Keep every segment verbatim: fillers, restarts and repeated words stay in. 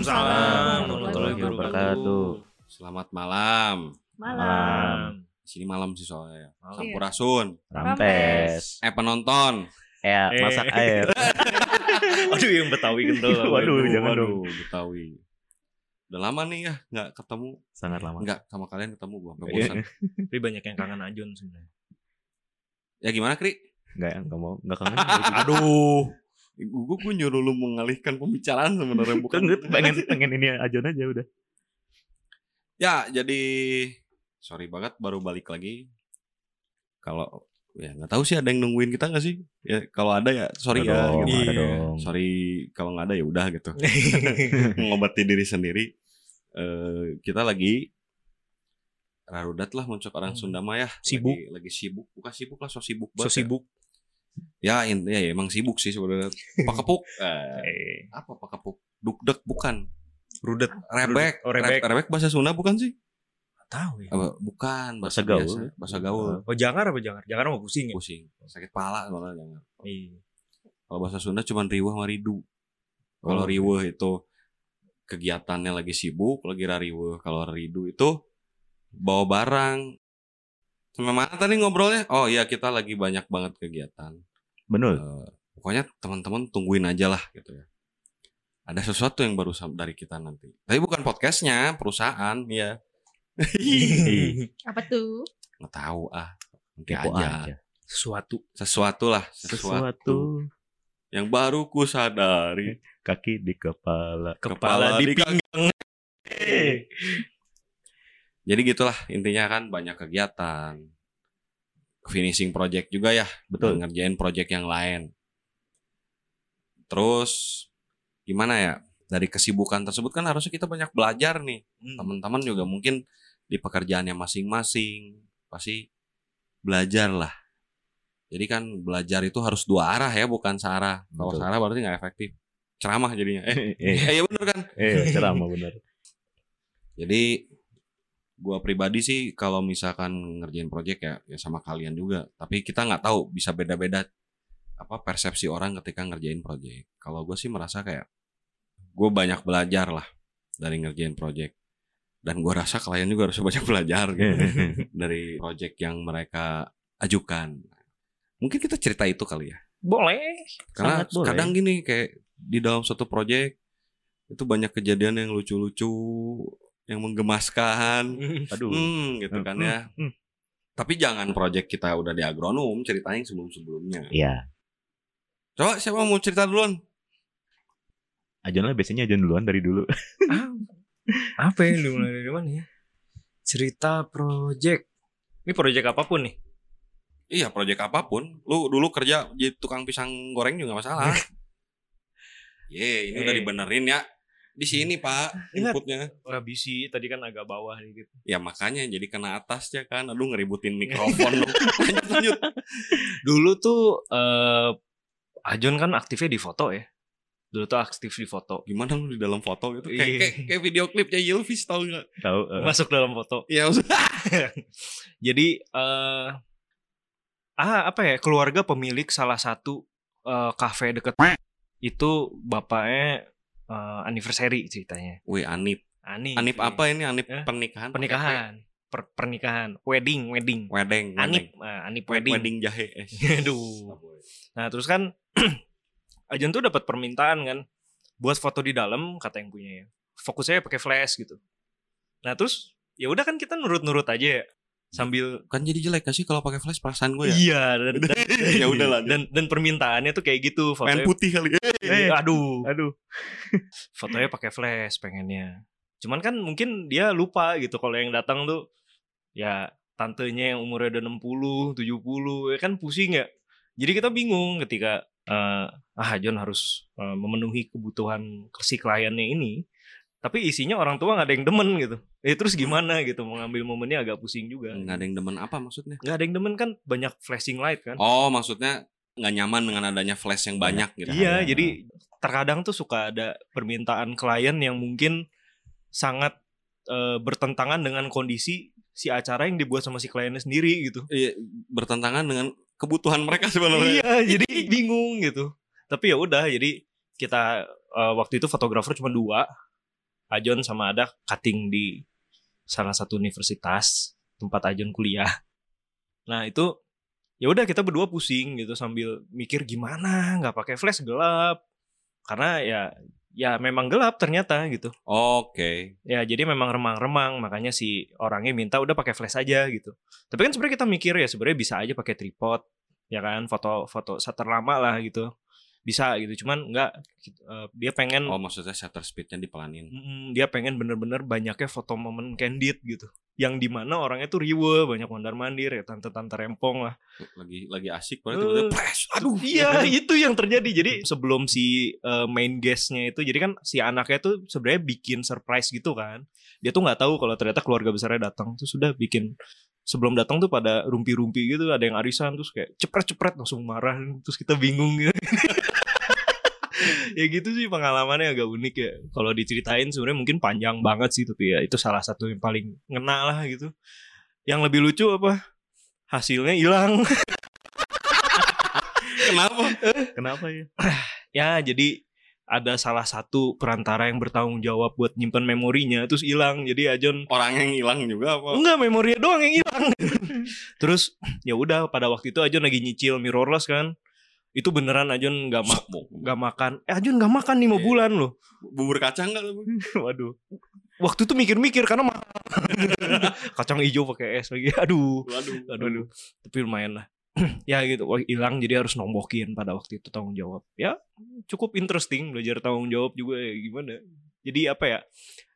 Waalaikumsalam warahmatullahi wabarakatuh. Selamat malam. Malam. Di sini malam sih soalnya. Malam. Sampurasun. Rampes. Eh penonton. Ya, Eh. masak air. Aduh yang Betawi kental. Waduh, jangan waduh, dong. Betawi. Udah lama nih ya nggak ketemu. Sangat lama. Nggak sama kalian ketemu gua sampai Iya. bosan. Tapi banyak yang kangen Ajon sebenarnya. Ya gimana Kri? Enggak, enggak mau, enggak kangen. Aduh. Gue gue nyuruh lu mengalihkan pembicaraan sebenarnya bukan. Bukan pengen pengen ini aja aja udah. Ya, jadi sorry banget baru balik lagi. Kalau ya nggak tahu sih ada yang nungguin kita nggak sih? Ya kalau ada ya sorry Ada ya. dong, gitu. ada Iya. dong. Sorry kalau nggak ada ya udah gitu. Mengobati diri sendiri. Eh, kita lagi rarudat lah muncul orang Hmm. Sunda mah ya. Sibuk. Lagi, lagi sibuk. Bukan sibuk lah, so sibuk So banget. sibuk. Ya, in, ya, ya emang sibuk sih sebenarnya. Pakepuk. Eh, Eh, apa pakepuk? Dukdek bukan. rudet. Rebek. Oh, rebek. Re- rebek bahasa Sunda bukan sih? Tahu ya. Apa? Bukan, Bahasa bahasa, gaul. biasa. Bahasa gaul. Oh jangar apa jangar? Jangar mau pusing ya. Pusing, sakit pala soalnya jangan. Iya. Kalau bahasa Sunda cuma riweuh sama ridu. Kalau Oh. riweuh itu kegiatannya lagi sibuk, lagi rariweuh. Kalau ridu itu bawa barang. Sampai mana tadi ngobrolnya? Oh iya, kita lagi banyak banget kegiatan. Bener. Eh, pokoknya teman-teman tungguin aja lah gitu ya. Ada sesuatu yang baru sam- dari kita nanti. Tapi bukan podcastnya, perusahaan ya. Apa tuh? Nggak tahu ah. Nanti Kepo aja. aja. Sesuatu. Sesuatu lah, sesuatu, Sesuatu yang baru ku sadari. kaki di kepala. Kepala, di kaki. pinggang. Jadi gitulah intinya kan banyak kegiatan. Finishing project juga ya, Betul. ngerjain project yang lain. Terus gimana ya? Dari kesibukan tersebut kan harusnya kita banyak belajar nih. Hmm. Teman-teman juga mungkin di pekerjaannya masing-masing pasti belajar lah. Jadi kan belajar itu harus dua arah ya, bukan searah. Kalau Betul. searah berarti nggak efektif. Ceramah jadinya. Eh, Eh, eh ya bener kan? eh, ceramah bener. Jadi gua pribadi sih kalau misalkan ngerjain project ya, ya sama kalian juga. Tapi kita nggak tahu, bisa beda-beda apa persepsi orang ketika ngerjain project. Kalau gue sih merasa kayak gue banyak belajar lah dari ngerjain project. Dan gue rasa klien juga harus banyak belajar gitu dari project yang mereka ajukan. Mungkin kita cerita itu kali ya. Boleh. Karena Sangat boleh. kadang gini kayak di dalam suatu project itu banyak kejadian yang lucu-lucu, yang menggemaskan. Aduh. Hmm, gitu kan ya. Hmm. Tapi jangan project kita udah di agronom, ceritain sebelum-sebelumnya. Iya. Coba siapa mau cerita duluan? Ajon lah biasanya Ajon duluan dari dulu. Ah, apa ya? Dimulai dari mana ya? Cerita project. Ini project apapun nih. Iya, project apapun. Lu dulu kerja jadi tukang pisang goreng juga gak masalah. Ye, ini udah Eh. dibenerin ya. Di sini, Pak, Ingat. inputnya. Wah bisi tadi kan agak bawah nih gitu. Ya makanya jadi kena atasnya kan. Aduh, ngeributin mikrofon. dong. Lanjut, lanjut. Dulu tuh eh Ajon kan aktifnya di foto ya. Dulu tuh aktif di foto. Gimana lu di dalam foto gitu? Kayak, Iya. kayak, kayak video klipnya Yilvis tau gak? Tahu. eh, Masuk dalam foto. Iya, maksudnya. Jadi eh ah apa ya, keluarga pemilik salah satu eh, kafe deket itu bapaknya eh, anniversary ceritanya. Wih, Anip. Anip. Anip apa ini? Anip Eh, pernikahan? Pernikahan. Per- pernikahan. Wedding, wedding. Wedeng. Anip, eh, Anip wedding. Wedding jahe. Eh. Aduh. Nah, terus kan Ajon tuh dapat permintaan kan buat foto di dalam, kata yang punya ya. Fokusnya pakai flash gitu. Nah, terus ya udah kan kita nurut-nurut aja ya. Sambil Kan jadi jelek gak sih kalau pakai flash perasaan gue ya? iya dan, dan, Ya udah lah. dan dan permintaannya tuh kayak gitu, Main fotonya putih kali. eh, aduh, Aduh. fotonya pakai flash pengennya. Cuman kan mungkin dia lupa gitu kalau yang datang tuh ya tantenya yang umurnya udah enam puluh, tujuh puluh, ya kan pusing ya. Jadi kita bingung ketika eh, ah Jon harus eh, memenuhi kebutuhan si kliennya ini. Tapi isinya orang tua gak ada yang demen gitu. Eh terus gimana gitu, mau ngambil momennya agak pusing juga. Nggak ada yang demen apa maksudnya? Gak ada yang demen kan, banyak flashing light kan. Oh, maksudnya nggak nyaman dengan adanya flash yang banyak gitu. Iya, Ya. jadi terkadang tuh suka ada permintaan klien yang mungkin sangat eh, bertentangan dengan kondisi si acara yang dibuat sama si kliennya sendiri gitu. Iya, bertentangan dengan kebutuhan mereka sebenarnya. Iya, jadi bingung gitu. Tapi ya udah, jadi kita eh, waktu itu fotografer cuma dua. Ajon sama ada cutting di salah satu universitas tempat Ajon kuliah. Nah itu ya udah kita berdua pusing gitu sambil mikir gimana nggak pakai flash gelap karena ya ya memang gelap ternyata gitu. Oke. Ya jadi memang remang-remang makanya si orangnya minta udah pakai flash aja gitu. Tapi kan sebenarnya kita mikir ya sebenarnya bisa aja pakai tripod ya kan foto-foto shutter lama lah gitu. Bisa gitu cuman enggak uh, dia pengen Oh maksudnya shutter speednya dipelanin. mm, dia pengen bener-bener banyaknya foto momen candid gitu yang dimana orangnya tuh riwe banyak mondar mandir ya tante-tante rempong lah Lagi lagi asik padahal tiba-tiba uh, flash. Aduh. iya itu yang terjadi jadi sebelum si uh, main guestnya itu jadi kan si anaknya tuh sebenarnya bikin surprise gitu kan dia tuh nggak tahu kalau ternyata keluarga besarnya datang tuh sudah bikin sebelum datang tuh pada rumpi-rumpi gitu ada yang arisan terus kayak cepret-cepret langsung marah terus kita bingung gitu. Ya gitu sih pengalamannya agak unik ya kalau diceritain sebenarnya mungkin panjang banget sih tapi ya itu salah satu yang paling ngena lah gitu yang lebih lucu apa hasilnya hilang. Kenapa? Kenapa ya? Ya jadi ada salah satu perantara yang bertanggung jawab buat nyimpen memorinya terus hilang jadi Ajon Orang yang hilang juga apa? enggak memorinya doang yang hilang. Terus ya udah pada waktu itu Ajon lagi nyicil mirrorless kan itu beneran Ajon nggak ma- nggak makan eh Ajon nggak makan lima bulan loh Bubur kacang nggak lu? waduh waktu itu mikir-mikir karena mahal. Kacang hijau pakai es lagi aduh Waduh. aduh, aduh. Tapi lumayan lah. Ya gitu wah hilang jadi harus nombokin pada waktu itu tanggung jawab ya cukup interesting belajar tanggung jawab juga ya gimana jadi apa ya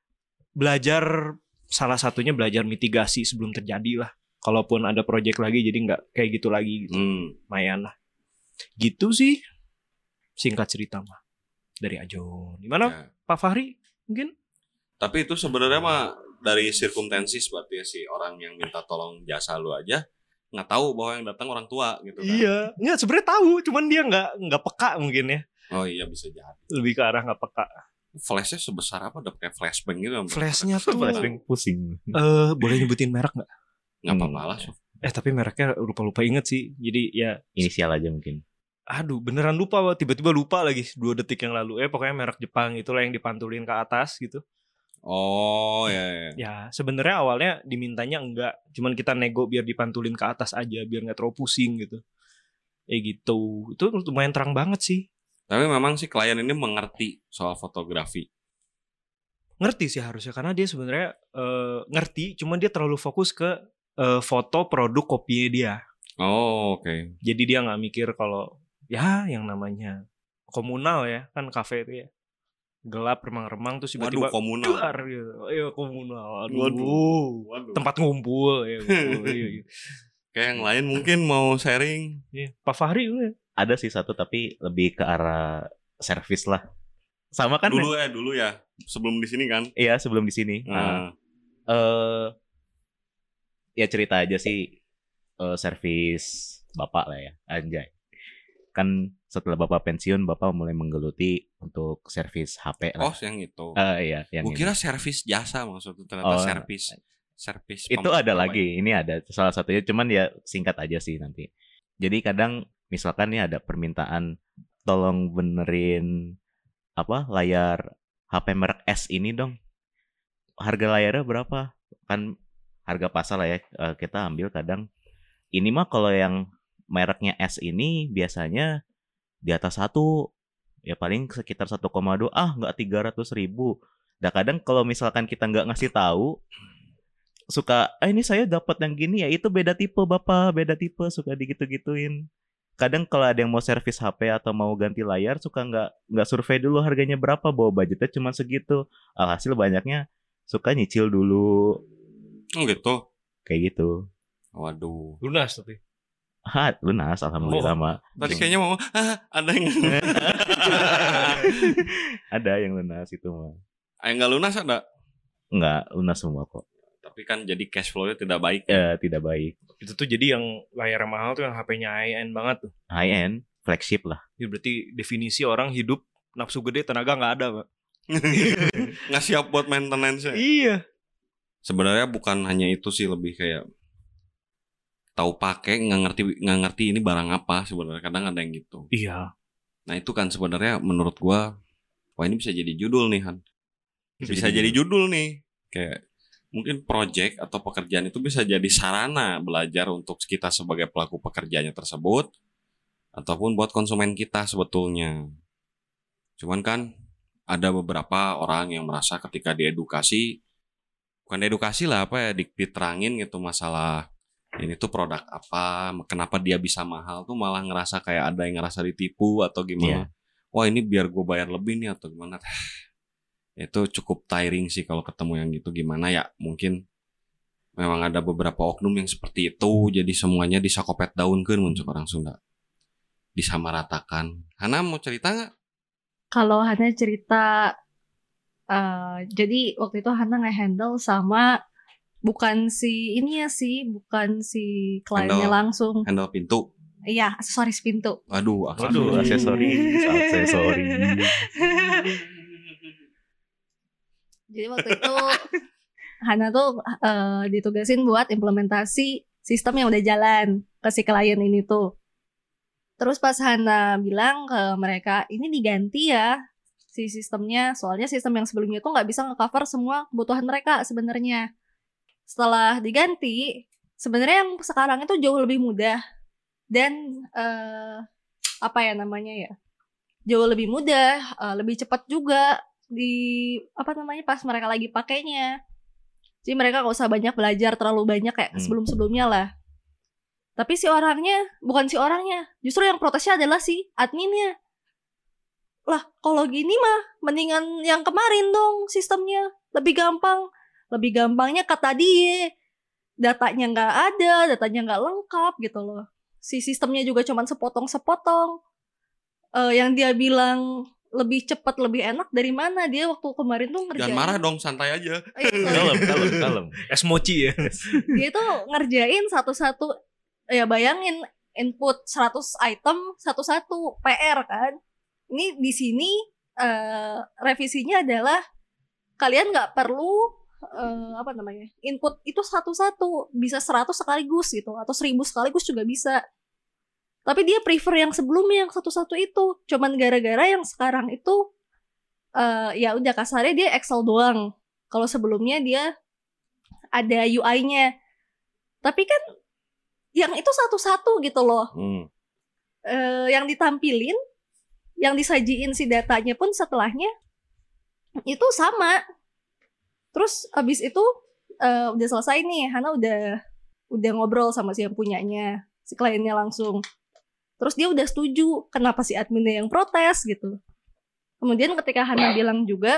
belajar salah satunya belajar mitigasi sebelum terjadi lah kalaupun ada project lagi jadi nggak kayak gitu lagi gitu Hmm. lumayan lah gitu sih singkat cerita mah dari Ajon gimana Ya. Pak Fahri mungkin Tapi itu sebenarnya mah dari circumstances berarti ya si orang yang minta tolong jasa lu aja nggak tahu bahwa yang datang orang tua gitu kan. iya nggak sebenarnya tahu cuman dia nggak nggak peka mungkin ya Oh iya bisa jadi. lebih ke arah nggak peka. Flashnya sebesar apa? Udah pakai flashbang gitu. Flashnya tuh Flashbang pusing. eh boleh nyebutin merek nggak? Nggak apa-apa lah. Sof. Eh tapi mereknya lupa-lupa inget sih. Jadi ya Inisial aja mungkin. aduh beneran lupa Wak. Tiba-tiba lupa lagi dua detik yang lalu. Eh pokoknya merek Jepang itulah yang dipantulin ke atas gitu. Oh ya. ya. Ya sebenarnya awalnya dimintanya enggak. Cuman kita nego biar dipantulin ke atas aja biar nggak terlalu pusing gitu. Eh gitu. Itu lumayan terang banget sih. Tapi memang sih klien ini mengerti soal fotografi. Ngerti sih harusnya karena dia sebenarnya eh, ngerti. Cuman dia terlalu fokus ke eh, foto produk kopinya dia. Oh oke. Okay. Jadi dia nggak mikir kalau ya yang namanya komunal ya kan kafe itu ya gelap remang-remang terus tiba-tiba Waduh komunal. keluar gitu. Ayo komunal. Aduh. Waduh. Waduh. Tempat ngumpul ya. Ngumpul, iya, iya. Kayak yang lain mungkin mau sharing. Iya. Pak Fahri udah. Ada sih satu tapi lebih ke arah servis lah. Sama kan? Dulu ya, dulu ya. Sebelum di sini kan. Iya, sebelum di sini. Nah. Nah, eh ya cerita aja sih eh, servis Bapak lah ya, anjay. Kan setelah Bapak pensiun, Bapak mulai menggeluti untuk servis H P lah. Oh, yang itu. Eh, iya, yang Gue ini. kira servis jasa maksudnya ternyata Oh, servis. Servis. Itu pem- ada apa lagi, ini ada salah satunya, cuman ya singkat aja sih nanti. Jadi kadang misalkan nih ada permintaan tolong benerin apa layar H P merek S ini dong. Harga layarnya berapa? Kan harga pasar lah ya, eh, kita ambil kadang. Ini mah kalau yang mereknya S ini biasanya di atas satu, ya paling sekitar satu koma dua, ah nggak tiga ratus ribu. Dan kadang kalau misalkan kita nggak ngasih tahu, suka, ah ini saya dapat yang gini ya, itu beda tipe bapak, beda tipe, suka digitu-gituin. Kadang kalau ada yang mau servis H P atau mau ganti layar, suka nggak nggak survei dulu harganya berapa, bawa budgetnya cuma segitu. Alhasil banyaknya suka nyicil dulu, Oh gitu. kayak gitu. Waduh. Lunas tapi. Ah, lunas, alhamdulillah Oh. mah. Tadi kayaknya mau ah, ada yang Ada yang lunas itu mah. yang nggak lunas ada. Enggak, lunas semua kok. Tapi kan jadi cash flow-nya tidak baik. Ya, tidak baik. Itu tuh jadi yang layar mahal tuh yang H P-nya high-end banget tuh. High end, flagship lah. Jadi berarti definisi orang hidup nafsu gede tenaga nggak ada Pak. Nggak siap buat maintenance. Iya. Sebenarnya bukan hanya itu sih, lebih kayak tahu pakai, nggak ngerti nggak ngerti ini barang apa sebenarnya. Kadang ada yang gitu. Iya. Nah itu kan sebenarnya menurut gua, wah ini bisa jadi judul nih Han. bisa jadi judul nih. Kayak mungkin project atau pekerjaan itu bisa jadi sarana belajar untuk kita sebagai pelaku pekerjaannya tersebut ataupun buat konsumen kita sebetulnya. Cuman kan ada beberapa orang yang merasa ketika diedukasi, bukan edukasi lah apa ya, diterangin gitu masalah ini tuh produk apa, kenapa dia bisa mahal tuh malah ngerasa kayak ada yang ngerasa ditipu atau gimana. Yeah. Wah ini biar gue bayar lebih nih atau gimana. Itu cukup tiring sih kalau ketemu yang gitu. Gimana ya, mungkin memang ada beberapa oknum yang seperti itu. Jadi semuanya disakopet daunkeun mun cek orang Sunda. Disamaratakan. Hana mau cerita gak? Kalau Hana cerita, uh, jadi waktu itu Hana nge-handle sama bukan si ini ya sih, bukan si kliennya langsung. Handle pintu. Iya, aksesoris pintu. Waduh, Waduh, aksesoris, aksesoris. Jadi waktu itu Hana tuh uh, ditugasin buat implementasi sistem yang udah jalan ke si klien ini tuh. Terus pas Hana bilang ke mereka, ini diganti ya si sistemnya, soalnya sistem yang sebelumnya tuh nggak bisa nge-cover semua kebutuhan mereka sebenarnya. Setelah diganti, sebenarnya yang sekarang itu jauh lebih mudah dan uh, apa ya namanya ya, jauh lebih mudah, uh, lebih cepat juga di apa namanya pas mereka lagi pakainya. Jadi mereka nggak usah banyak belajar terlalu banyak kayak Hmm. sebelum-sebelumnya lah. Tapi si orangnya, bukan si orangnya, justru yang protesnya adalah si adminnya. Lah, kalau gini mah mendingan yang kemarin dong sistemnya. Lebih gampang. Lebih gampangnya kata dia. Datanya nggak ada, datanya nggak lengkap gitu loh. Si sistemnya juga cuma sepotong-sepotong. Uh, yang dia bilang lebih cepat, lebih enak dari mana? Dia waktu kemarin tuh ngerjain. Jangan marah dong, santai aja. Eh, sorry. Kalem, kalem, kalem. Es mochi ya. Dia tuh ngerjain satu-satu. Ya bayangin input seratus item satu-satu P R kan. Ini di sini uh, revisinya adalah kalian nggak perlu uh, apa namanya input itu satu-satu, bisa seratus sekaligus gitu atau seribu sekaligus juga bisa. Tapi dia prefer yang sebelumnya yang satu-satu itu. Cuman gara-gara yang sekarang itu uh, ya udah kasarnya dia Excel doang. Kalau sebelumnya dia ada U I-nya. Tapi kan yang itu satu-satu gitu loh. Hmm. Uh, yang ditampilin, yang disajiin si datanya pun setelahnya itu sama. Terus abis itu uh, udah selesai nih, Hana udah udah ngobrol sama si yang punyanya, si kliennya langsung. Terus dia udah setuju, kenapa si adminnya yang protes gitu. Kemudian ketika Hana bilang juga,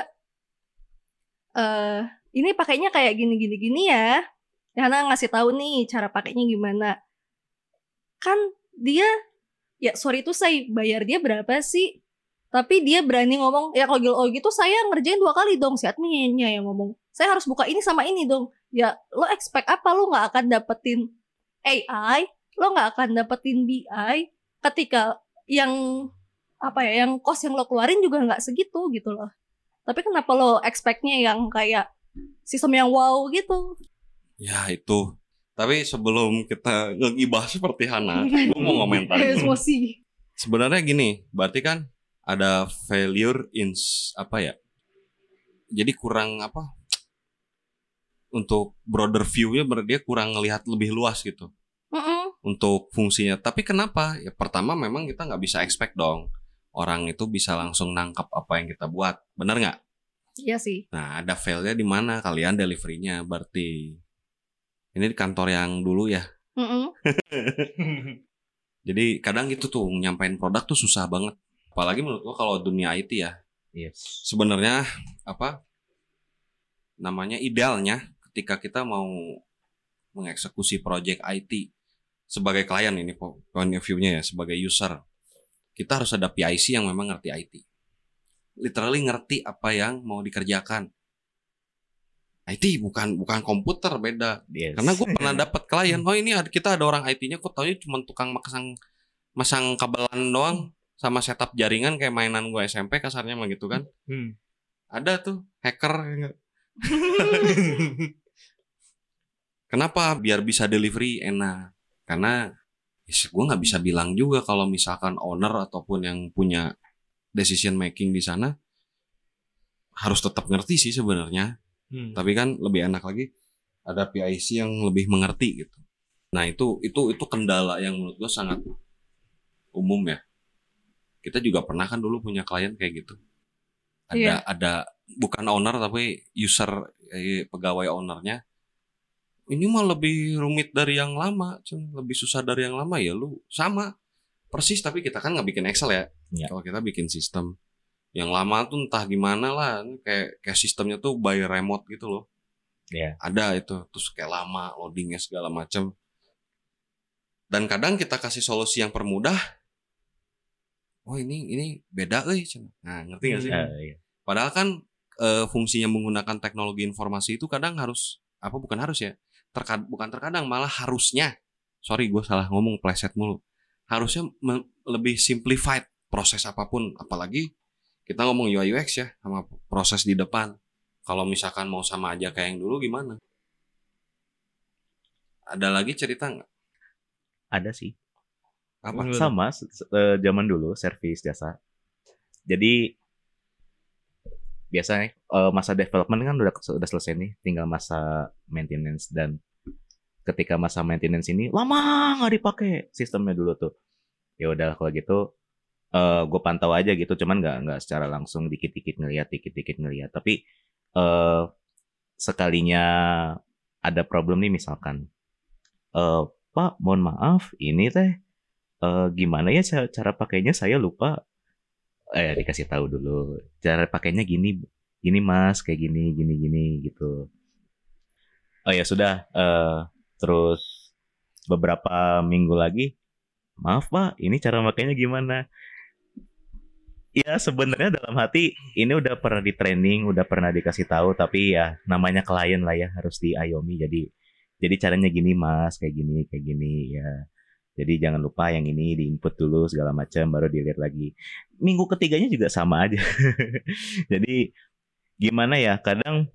uh, ini pakainya kayak gini-gini-gini ya. Hana ngasih tahu nih cara pakainya gimana. Kan dia, ya sorry tuh saya bayar dia berapa sih? Tapi dia berani ngomong, ya kalau oh gitu saya ngerjain dua kali dong. Si adminnya yang ngomong, saya harus buka ini sama ini dong. Ya lo expect apa? Lo gak akan dapetin A I, lo gak akan dapetin B I ketika yang apa ya, yang cost yang lo keluarin juga gak segitu gitu loh. Tapi kenapa lo expect-nya yang kayak sistem yang wow gitu? Ya itu. Tapi sebelum kita ngegibah seperti Hana, gue mau komentar. Emosi. Sebenarnya gini, berarti kan ada failure in apa ya? Jadi kurang apa? Untuk broader view-nya dia kurang ngelihat lebih luas gitu. Mm-mm. Untuk fungsinya. Tapi kenapa? Ya pertama memang kita nggak bisa expect dong orang itu bisa langsung nangkap apa yang kita buat. Benar nggak? Iya sih. Nah ada failnya di mana kalian delivery-nya berarti. Ini di kantor yang dulu ya. Jadi kadang gitu tuh nyampein produk tuh susah banget. Apalagi menurut gua kalau dunia I T ya. Yes. Sebenarnya apa namanya idealnya ketika kita mau mengeksekusi project I T sebagai klien ini point of view-nya ya sebagai user, kita harus ada P I C yang memang ngerti I T. Literally ngerti apa yang mau dikerjakan. I T bukan bukan komputer, beda. Yes. Karena gue pernah dapat klien, oh ini ada, kita ada orang I T-nya, kok taunya cuma tukang masang masang kabelan doang sama setup jaringan kayak mainan gue S M P kasarnya mah gitu kan. Hmm. Ada tuh hacker. Kenapa? Biar bisa delivery enak. Karena ya, gue nggak bisa bilang juga kalau misalkan owner ataupun yang punya decision making di sana harus tetap ngerti sih sebenarnya. Hmm. Tapi kan lebih enak lagi ada P I C yang lebih mengerti gitu. Nah itu itu itu kendala yang menurut gue sangat umum ya. Kita juga pernah kan dulu punya klien kayak gitu. Ada Iya. ada bukan owner tapi user eh, pegawai ownernya. Ini mah lebih rumit dari yang lama, Cun. Lebih susah dari yang lama ya lu sama persis tapi kita kan nggak bikin Excel ya. Iya. Kalau kita bikin sistem yang lama tuh entah gimana lah, kayak kayak sistemnya tuh by remote gitu loh. Iya. Ada itu, terus kayak lama loadingnya segala macam. Dan kadang kita kasih solusi yang permudah. Oh ini ini beda euy, Cun. Nah, ngerti gak sih? Eh, iya. Padahal kan e, fungsinya menggunakan teknologi informasi itu kadang harus apa bukan harus ya? Terkad, bukan terkadang malah harusnya. Sorry gue salah ngomong pleset mulu. Harusnya me, lebih simplified proses apapun, apalagi kita ngomong U I U X ya sama proses di depan. Kalau misalkan mau sama aja kayak yang dulu gimana? Ada lagi cerita nggak? Ada sih. Apa? Gimana? Sama se- se- eh, zaman dulu servis jasa. Jadi biasanya eh, masa development kan udah udah selesai nih, tinggal masa maintenance, dan ketika masa maintenance ini lama nggak dipakai sistemnya dulu tuh. Ya udah kalau gitu eh gue pantau aja gitu, cuman nggak nggak secara langsung, dikit-dikit ngeliat, dikit-dikit ngeliat. Tapi eh sekalinya ada problem nih misalkan, eh Pak, mohon maaf, ini teh eh, gimana ya cara, cara pakainya saya lupa. Eh dikasih tahu dulu cara pakainya gini, gini Mas, kayak gini, gini, gini gitu. Oh ya sudah. eh terus beberapa minggu lagi, maaf Pak, ini cara makainya gimana? Ya sebenarnya dalam hati ini udah pernah di training, udah pernah dikasih tahu, tapi ya namanya klien lah ya, harus diayomi. Jadi jadi caranya gini Mas, kayak gini, kayak gini ya. Jadi jangan lupa yang ini diinput dulu segala macam, baru dilihat lagi. Minggu ketiganya juga sama aja. Jadi gimana ya? Kadang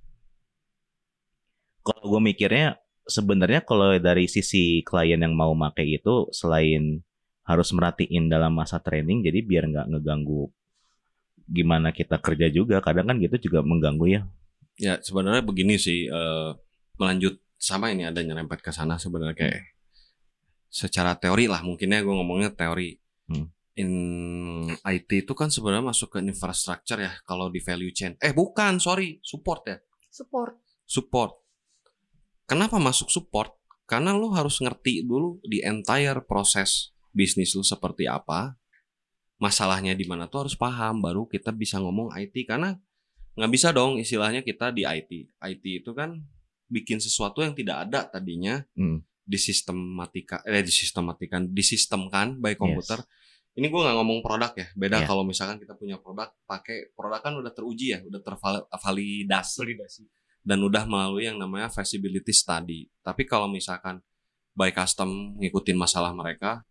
kalau gue mikirnya sebenarnya kalau dari sisi klien yang mau make itu, selain harus merhatiin dalam masa training, jadi biar nggak ngeganggu gimana kita kerja juga, kadang kan gitu juga mengganggu ya. Ya sebenarnya begini sih, eh, melanjut sama ini ada nyerempet ke sana sebenarnya kayak secara teori lah mungkinnya gue ngomongnya teori. Hmm. In I T itu kan sebenarnya masuk ke infrastructure ya kalau di value chain. Eh bukan, sorry, support ya. Support. Support. Kenapa masuk support? Karena lo harus ngerti dulu di entire proses bisnis lo seperti apa. Masalahnya di mana tuh harus paham, baru kita bisa ngomong I T. Karena nggak bisa dong istilahnya kita di I T. I T itu kan bikin sesuatu yang tidak ada tadinya, Hmm. disistematika, eh disistematikan, disistemkan by komputer. Yes. Ini gue nggak ngomong produk ya. Beda Yeah. kalau misalkan kita punya produk, pakai produk kan udah teruji ya, udah tervalidasi Validasi. dan udah melalui yang namanya feasibility study. Tapi kalau misalkan by custom ngikutin masalah mereka,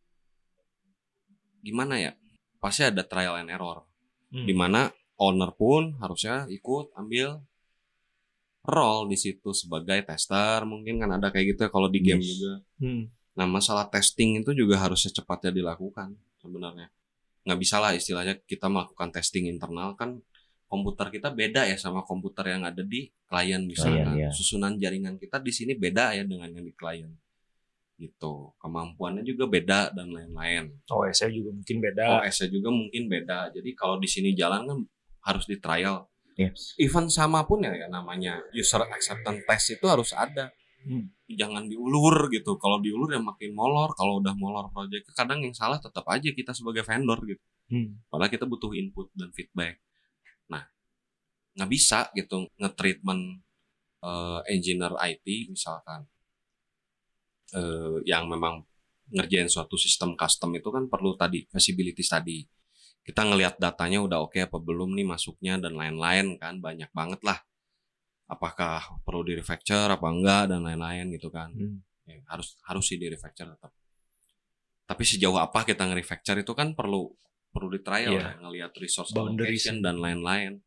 gimana ya? Pasti ada trial and error. Hmm. Dimana owner pun harusnya ikut ambil role di situ sebagai tester. Mungkin kan ada kayak gitu ya kalau di game Yes. juga. Hmm. Nah masalah testing itu juga harus secepatnya dilakukan sebenarnya. Nggak bisa lah istilahnya kita melakukan testing internal, kan komputer kita beda ya sama komputer yang ada di klien misalkan. Klien, ya. Susunan jaringan kita di sini beda ya dengan yang di klien. Gitu. Kemampuannya juga beda dan lain-lain. O S-nya juga mungkin beda. O S-nya juga mungkin beda. Jadi kalau di sini jalan kan harus di trial. Yes. Even sama pun ya, ya namanya user acceptance test itu harus ada. Hmm. Jangan diulur gitu. Kalau diulur ya makin molor. Kalau udah molor proyek, kadang yang salah tetap aja kita sebagai vendor gitu. Hmm. Padahal kita butuh input dan feedback. Nah, nggak bisa gitu nge-treatment uh, engineer I T misalkan uh, yang memang ngerjain suatu sistem custom itu kan perlu tadi feasibility study. Kita ngelihat datanya udah oke apa belum nih masuknya dan lain-lain kan, banyak banget lah. Apakah perlu di refactor apa enggak dan lain-lain gitu kan. Hmm. Ya, harus harus sih di refactor tetap. Tapi sejauh apa kita nge-refactor itu kan perlu perlu di trial Yeah. ya, ngelihat resource Boundaries. allocation dan lain-lain.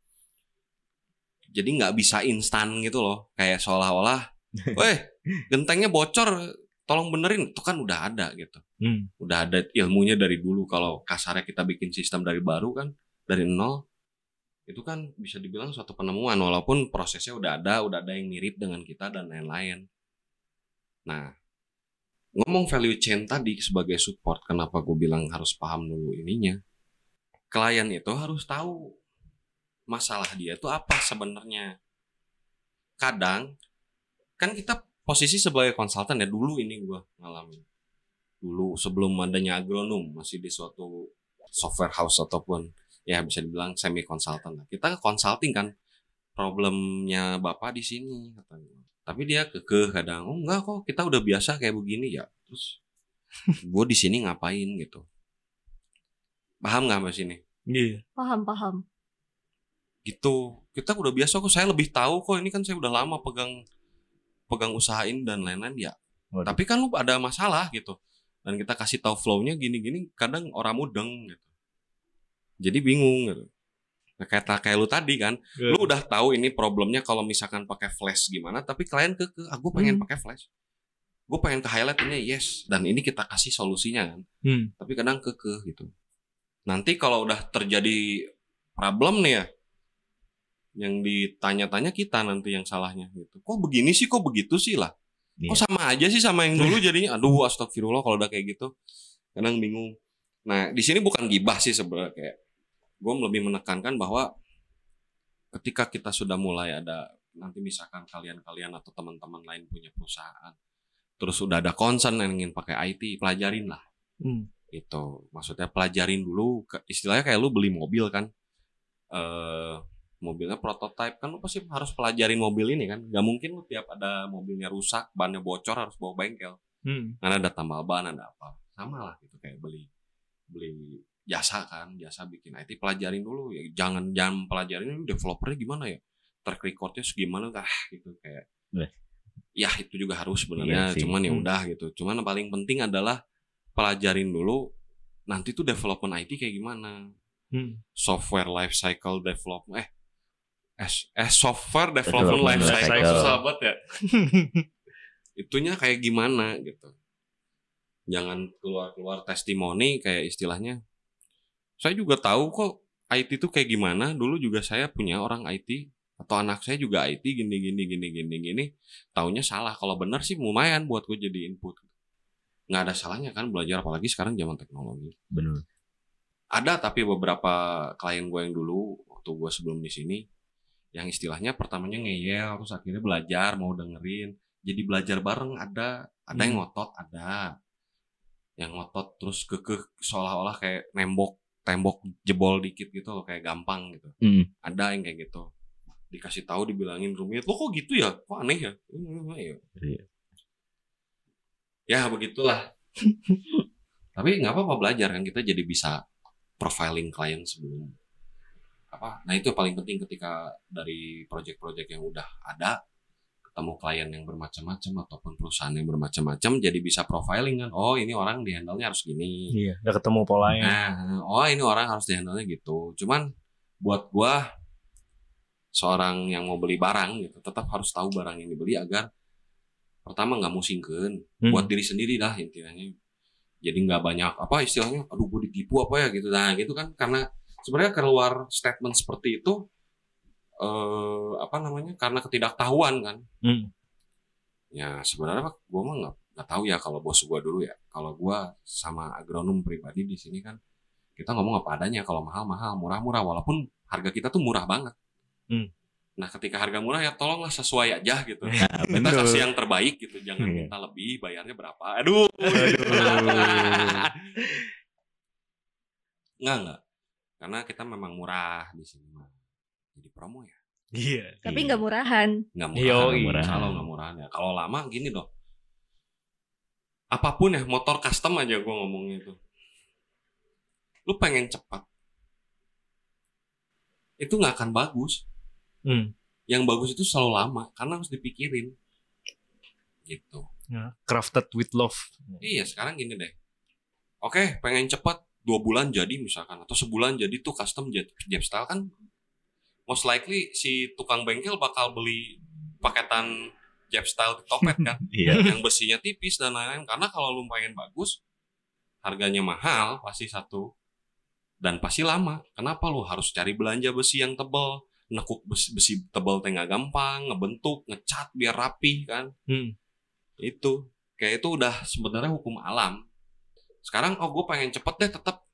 Jadi nggak bisa instan gitu loh, kayak seolah-olah, weh gentengnya bocor, tolong benerin. Itu kan udah ada gitu, Hmm. udah ada ilmunya dari dulu. Kalau kasarnya kita bikin sistem dari baru kan, dari nol, Itu kan bisa dibilang suatu penemuan walaupun prosesnya udah ada, udah ada yang mirip dengan kita dan lain-lain. Nah, ngomong value chain tadi sebagai support, kenapa gue bilang harus paham dulu ininya. Klien itu harus tahu masalah dia itu apa sebenarnya. Kadang kan kita posisi sebagai konsultan ya, dulu ini gue ngalamin. Dulu sebelum adanya agronom, masih di suatu software house ataupun ya bisa dibilang semi konsultan. Kita consulting kan, problemnya bapak di sini katanya. Tapi dia kekeh kadang, oh enggak kok kita udah biasa kayak begini ya. Terus gue di sini ngapain gitu? Paham nggak mas ini? Iya. Paham, paham. Gitu. Kita udah biasa kok. Saya lebih tahu kok. Ini kan saya udah lama pegang pegang usahain dan lain-lain ya. Waduh. Tapi kan lu ada masalah gitu. Dan kita kasih tahu flow-nya gini-gini, kadang orang mudeng gitu. Jadi bingung gitu. Nah, kayak kayak lu tadi kan, Yeah. lu udah tahu ini problemnya kalau misalkan pakai flash gimana, tapi klien ke ke, ah, gue pengen Hmm. pakai flash, gue pengen ke highlight ini yes, dan ini kita kasih solusinya kan, Hmm. tapi kadang ke ke gitu. Nanti kalau udah terjadi problem nih ya, yang ditanya-tanya kita nanti yang salahnya gitu. Kok begini sih, kok begitu sih lah, kok Iya. sama aja sih sama yang dulu jadinya. Aduh, astagfirullah kalau udah kayak gitu, kadang bingung. Nah di sini bukan gibah sih sebenarnya, kayak gue lebih menekankan bahwa ketika kita sudah mulai ada, nanti misalkan kalian-kalian atau teman-teman lain punya perusahaan, terus sudah ada concern yang ingin pakai I T, pelajarin lah. Hmm. Itu maksudnya pelajarin dulu, istilahnya kayak lu beli mobil kan, eh mobilnya prototype kan, lu pasti harus pelajarin mobil ini kan. Gak mungkin lu tiap ada mobilnya rusak, bannya bocor harus bawa bengkel. Hmm. Karena ada tambal ban, ada apa, sama lah gitu kayak beli beli jasa kan, jasa bikin I T, pelajarin dulu ya. Jangan jangan pelajarin ini developernya gimana ya, track recordnya segimana kah gitu kayak. Bleh. Ya itu juga harus sebenarnya, Iya sih. cuman ya Hmm. udah gitu. Cuman yang paling penting adalah pelajarin dulu nanti tuh development I T kayak gimana. Hmm. Software life cycle development eh eh, eh software development Development life life cycle cycle. susah banget ya. Itunya kayak gimana gitu. Jangan keluar-keluar testimoni kayak istilahnya. Saya juga tahu kok I T itu kayak gimana. Dulu juga saya punya orang I T atau anak saya juga I T gini gini gini gini gini. Taunya salah. Kalau benar sih lumayan buat gue jadi input. Nggak ada salahnya kan belajar, apalagi sekarang zaman teknologi. Benar. Ada tapi beberapa klien gue yang dulu waktu gue sebelum di sini yang istilahnya pertamanya ngeyel, terus akhirnya belajar, mau dengerin, jadi belajar bareng. Ada ada yang ngotot, ada yang ngotot terus kekeh seolah-olah kayak nembok tembok jebol dikit gitu loh, kayak gampang gitu. Hmm. Ada yang kayak gitu, dikasih tahu dibilangin rumit, lo kok gitu ya, kok aneh ya. Iya. Ya begitulah. Tapi nggak apa-apa belajar kan, kita jadi bisa profiling klien sebelum apa. Nah itu paling penting ketika dari project-project yang udah ada, ketemu klien yang bermacam-macam ataupun perusahaan yang bermacam-macam, jadi bisa profiling kan. Oh ini orang di handle-nya harus gini. Iya, udah ketemu polanya. Nah, oh ini orang harus di handle-nya gitu. Cuman buat gua seorang yang mau beli barang gitu, tetap harus tahu barang yang dibeli agar pertama nggak musingkeun, Hmm. buat diri sendiri lah intinya. Jadi nggak banyak apa istilahnya, aduh gue ditipu apa ya gitu. Nah gitu kan, karena sebenarnya keluar statement seperti itu eh, apa namanya, karena ketidaktahuan kan. Hmm. Ya sebenarnya gue mah nggak nggak tahu ya kalau bos gue dulu ya. Kalau gue sama agronom pribadi di sini kan kita ngomong apa adanya. Kalau mahal-mahal, murah-murah, walaupun harga kita tuh murah banget. Hmm. Nah ketika harga murah ya tolonglah sesuai aja gitu. Nah, Kita bener. kasih yang terbaik gitu, jangan Iya. minta lebih, bayarnya berapa. Aduh. Enggak enggak. Karena kita memang murah di sini mah. Jadi promo ya. Iya. Tapi Iya. nggak murahan. Nggak Yoi. murah. Kalau nggak murah ya. Kalau lama gini dong. Apapun ya, motor custom aja gue ngomongnya itu. Lu pengen cepat, itu nggak akan bagus. Hmm. Yang bagus itu selalu lama karena harus dipikirin. Gitu. Ya, crafted with love. Iya sekarang gini deh. Oke, pengen cepat dua bulan jadi misalkan, atau sebulan jadi tuh custom jet, jet style kan. Most likely si tukang bengkel bakal beli paketan jet style di Topet kan. Iya. Yang besinya tipis dan lain-lain. Karena kalau lu pengen bagus, harganya mahal pasti satu. Dan pasti lama. Kenapa lu harus cari belanja besi yang tebal, nekuk besi, besi tebal teh nggak gampang, ngebentuk, ngecat biar rapi kan. Hmm. Itu kayak itu udah sebenarnya hukum alam. Sekarang oh gue pengen cepet deh, tetap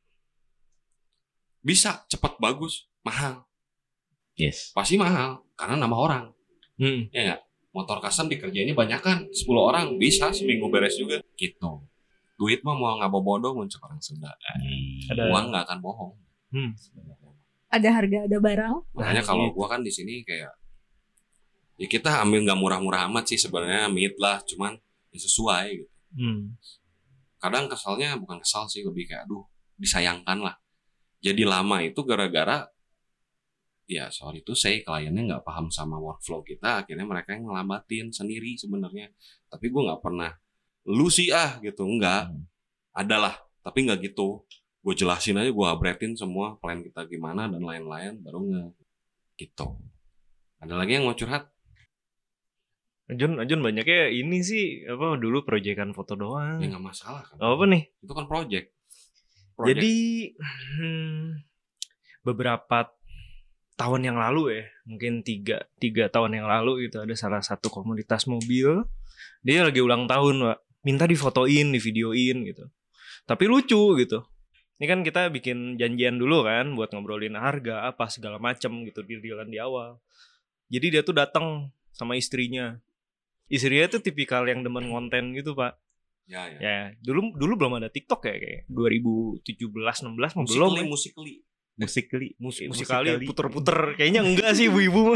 bisa cepet bagus, mahal. Yes. Pasti mahal karena nama orang. Hmm. Ya nggak? Motor custom dikerjainnya banyak kan, sepuluh orang bisa seminggu beres juga gitu. Duit mah mau nggak bodoh muncul orang Sunda. Eh, Ada- uang nggak akan bohong. Hmm. Ada harga, ada barang. Makanya Nah, kalau gitu. gua kan di sini kayak ya kita ambil nggak murah-murah amat sih sebenarnya, mid lah, cuman ya sesuai gitu. Hmm. Kadang kesalnya bukan kesal sih, lebih kayak aduh disayangkan lah. Jadi lama itu gara-gara ya sorry tuh saya kliennya nggak paham sama workflow kita, akhirnya mereka yang ngelambatin sendiri sebenarnya. Tapi gua nggak pernah lu sih ah gitu, enggak. Hmm. Adalah, tapi nggak gitu. Gue jelasin aja, gue abretin semua plan kita gimana dan lain-lain, baru nge gitu. Ada lagi yang mau curhat? Ajun, Ajun banyaknya ini sih apa dulu proyekan foto doang. Ya nggak masalah kan. Oh, apa nih? Itu kan project. Project. Jadi hmm, beberapa tahun yang lalu ya, mungkin tiga tiga tahun yang lalu gitu ada salah satu komunitas mobil, dia lagi ulang tahun, Pak. Minta difotoin, divideoin gitu. Tapi lucu gitu. Ini kan kita bikin janjian dulu kan buat ngobrolin harga apa segala macem gitu, deal-dealan di awal. Jadi dia tuh datang sama istrinya. Istrinya tuh tipikal yang demen konten gitu, Pak. ya ya. Ya, dulu dulu belum ada TikTok ya kayak dua ribu tujuh belas enam belas mah belum. Musikly, ya. musikly. Musikly. Musik Eh, musik musikali. kali puter-puter kayaknya enggak sih ibu-ibu.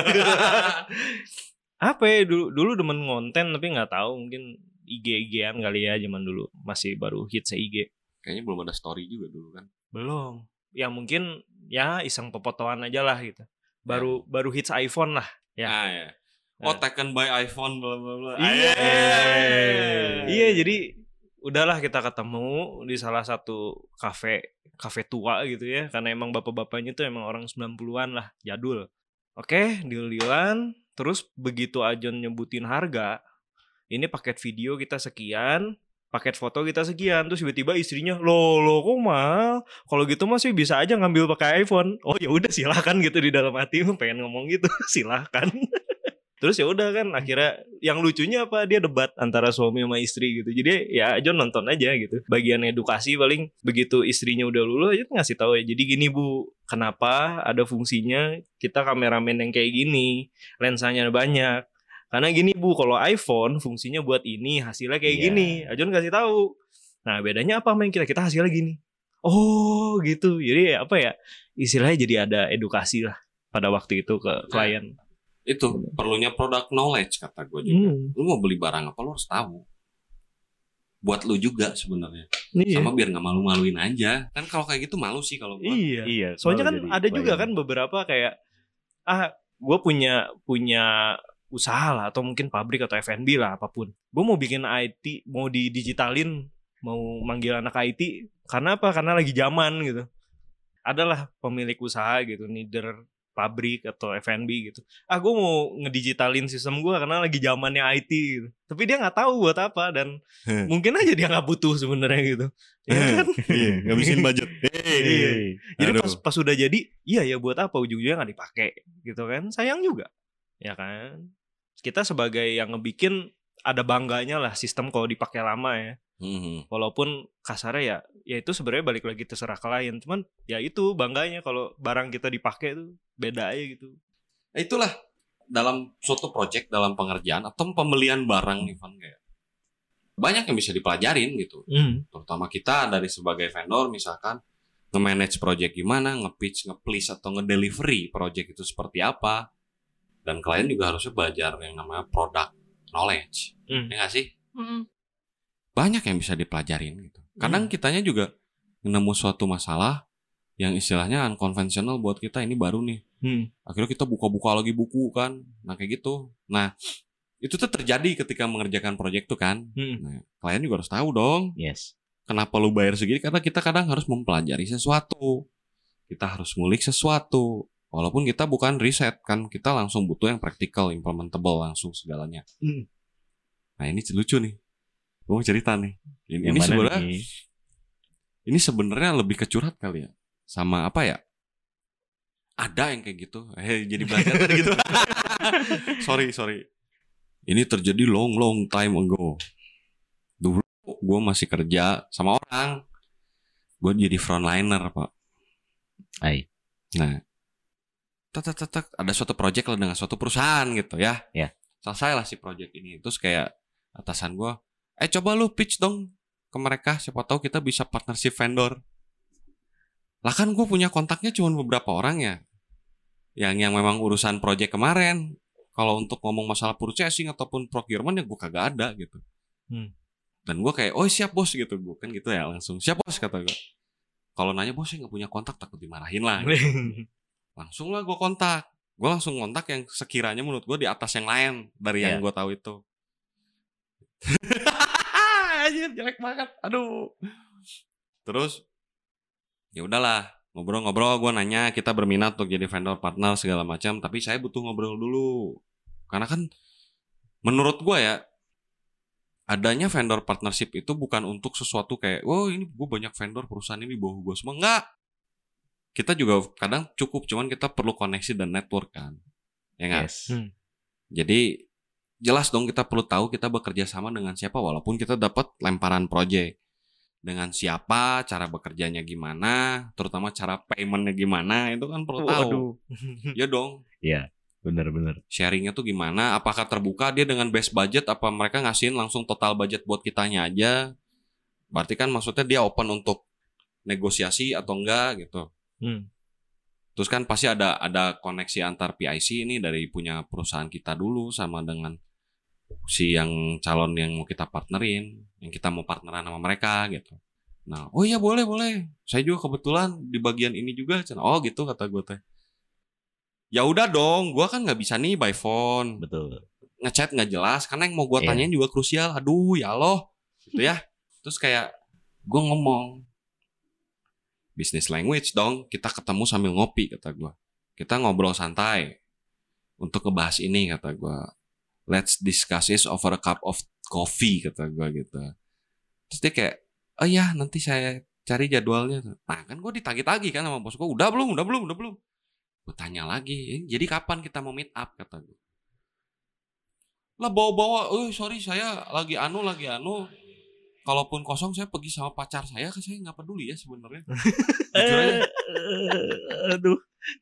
Apa ya dulu dulu demen konten tapi nggak tahu mungkin I G I G-an kali ya zaman dulu masih baru hits I G. Kayaknya belum ada story juga dulu kan. Belum. Ya mungkin ya iseng pepotoan aja lah gitu. Baru baru hits iPhone lah. Ya. Ah, ya. Oh, taken by iPhone bla bla bla. Iya. Ayy. Iya, jadi udahlah kita ketemu di salah satu kafe kafe tua gitu ya, karena emang bapak-bapaknya tuh emang orang sembilan puluhan lah, jadul. Oke, deal-dealan, terus begitu Ajon nyebutin harga, ini paket video kita sekian, paket foto kita sekian, terus tiba-tiba istrinya, "Loh, loh kok mahal? Kalau gitu mah sih bisa aja ngambil pakai iPhone." Oh ya udah silakan gitu di dalam hati pengen ngomong gitu, silakan. Terus ya udah kan akhirnya yang lucunya apa dia debat antara suami sama istri gitu. Jadi ya Ajon nonton aja gitu. Bagian edukasi paling begitu istrinya udah lulus aja ngasih tahu ya. Jadi gini Bu, kenapa ada fungsinya kita kameramen yang kayak gini, lensanya banyak. Karena gini Bu, kalau iPhone fungsinya buat ini, hasilnya kayak Iya. gini. Ajon kasih tahu. Nah, bedanya apa main kita? Kita hasilnya gini. Oh, gitu. Jadi apa ya? Istilahnya jadi ada edukasi lah pada waktu itu ke klien. Itu perlunya product knowledge kata gue juga. Hmm. Lu mau beli barang apa lu harus tahu. Buat lu juga sebenarnya. Iya. Sama biar nggak malu-maluin aja. Kan kalau kayak gitu malu sih kalau gua. Iya. Iya. Soalnya kan kalau jadi ada juga klien. kan beberapa kayak ah gue punya punya usaha lah atau mungkin pabrik atau F and B lah apapun. Gue mau bikin I T, mau didigitalin, mau manggil anak I T karena apa? Karena lagi zaman gitu. Adalah pemilik usaha gitu, neither pabrik atau F and B gitu. Ah gue mau ngedigitalin sistem gue karena lagi zamannya I T gitu. Tapi dia nggak tahu buat apa dan mungkin aja dia nggak butuh sebenarnya gitu. Ya kan? Iya, ngabisin budget. Iya. Jadi Aduh. pas pas udah jadi, iya ya buat apa ujung-ujungnya nggak dipakai gitu kan? Sayang juga, ya kan? Kita sebagai yang ngebikin ada bangganya lah sistem kalau dipakai lama ya. Mhm. Walaupun kasarnya ya, ya itu sebenarnya balik lagi terserah klien. Cuman ya itu bangganya kalau barang kita dipakai tuh beda aja gitu. Nah, itulah dalam suatu project, dalam pengerjaan atau pembelian barang Ivan kayak banyak yang bisa dipelajarin gitu. Hmm. Terutama kita dari sebagai vendor misalkan nge-manage project gimana, nge-pitch, nge-please atau nge-delivery project itu seperti apa. Dan klien juga harusnya belajar yang namanya product knowledge. Hmm. Ya nggak sih? Mm-mm. Banyak yang bisa dipelajarin gitu. Kadang kitanya juga nemu suatu masalah yang istilahnya unconventional buat kita, ini baru nih. Hmm. Akhirnya kita buka-buka lagi buku kan. Nah kayak gitu. Nah itu tuh terjadi ketika mengerjakan proyek tuh kan. Hmm. Nah, klien juga harus tahu dong. Yes. Kenapa lu bayar segini? Karena kita kadang harus mempelajari sesuatu. Kita harus ngulik sesuatu. Walaupun kita bukan riset kan. Kita langsung butuh yang practical, implementable langsung segalanya. Hmm. Nah ini lucu nih. Gue mau cerita nih. Ini, Yang ini mana sebenarnya nih? ini sebenarnya lebih ke curhat kali ya. sama apa ya? Ada yang kayak gitu. Eh jadi belajar gitu. sorry, sorry. Ini terjadi long long time ago. Dulu gue masih kerja sama orang. Gue jadi frontliner, Pak. Ai. Nah, tak tak tak ada suatu project lah dengan suatu perusahaan gitu ya. Ya. Selesai lah si project ini. Terus kayak atasan gue, eh coba lu pitch dong ke mereka. Siapa tahu kita bisa partnership vendor. Lah kan gue punya kontaknya cuma beberapa orang ya. Yang yang memang urusan project kemarin. Kalau untuk ngomong masalah purchasing ataupun procurement ya gue kagak ada gitu. Hmm. Dan gue kayak, oh siap bos gitu. Gue kan gitu ya langsung, siap bos kata gue. Kalau nanya bos saya gak punya kontak takut dimarahin lah gitu. Langsung lah gue kontak. Gue langsung kontak yang sekiranya menurut gue di atas yang lain dari yang Yeah. gue tahu itu. Anjir jelek banget. Aduh. Terus ya udahlah, ngobrol-ngobrol, gue nanya kita berminat untuk jadi vendor partner segala macam, tapi saya butuh ngobrol dulu. Karena kan menurut gue ya, adanya vendor partnership itu bukan untuk sesuatu kayak, oh ini gue banyak vendor, perusahaan ini bawah gue semua. Enggak. Kita juga kadang cukup, cuman kita perlu koneksi dan network kan. Ya nggak? Yes. Hmm. Jadi jelas dong kita perlu tahu kita bekerja sama dengan siapa, walaupun kita dapat lemparan project. Dengan siapa, cara bekerjanya gimana, terutama cara paymentnya gimana, itu kan perlu tahu. Waduh. Ya dong. Iya, benar-benar. Sharingnya tuh gimana, apakah terbuka dia dengan base budget, apa mereka ngasihin langsung total budget buat kitanya aja. Berarti kan maksudnya dia open untuk negosiasi atau enggak gitu. Hmm. Terus kan pasti ada ada koneksi antar P I C ini dari punya perusahaan kita dulu sama dengan si yang calon yang mau kita partnerin, yang kita mau partneran sama mereka gitu. Nah, oh iya boleh boleh. Saya juga kebetulan di bagian ini juga. Oh gitu kata gue teh. Ya udah dong, gue kan nggak bisa nih by phone, Betul. ngechat nggak jelas karena yang mau gue Iya. tanyain juga krusial. Aduh ya Allah, gitu ya. Terus kayak gue ngomong business language dong. Kita ketemu sambil ngopi kata gue. Kita ngobrol santai untuk ngebahas ini kata gue. Let's discuss this over a cup of coffee kata gue gitu. Terus dia kayak, oh ya nanti saya cari jadwalnya. Nah kan gue ditagi-tagi kan sama bos gue. Udah belum, udah belum, udah belum. Gue tanya lagi, jadi kapan kita mau meet up kata gue. Lah bawa-bawa, oh sorry saya lagi anu, lagi anu. Kalaupun kosong saya pergi sama pacar saya, kan saya nggak peduli ya sebenarnya. Jujur aja. Aduh.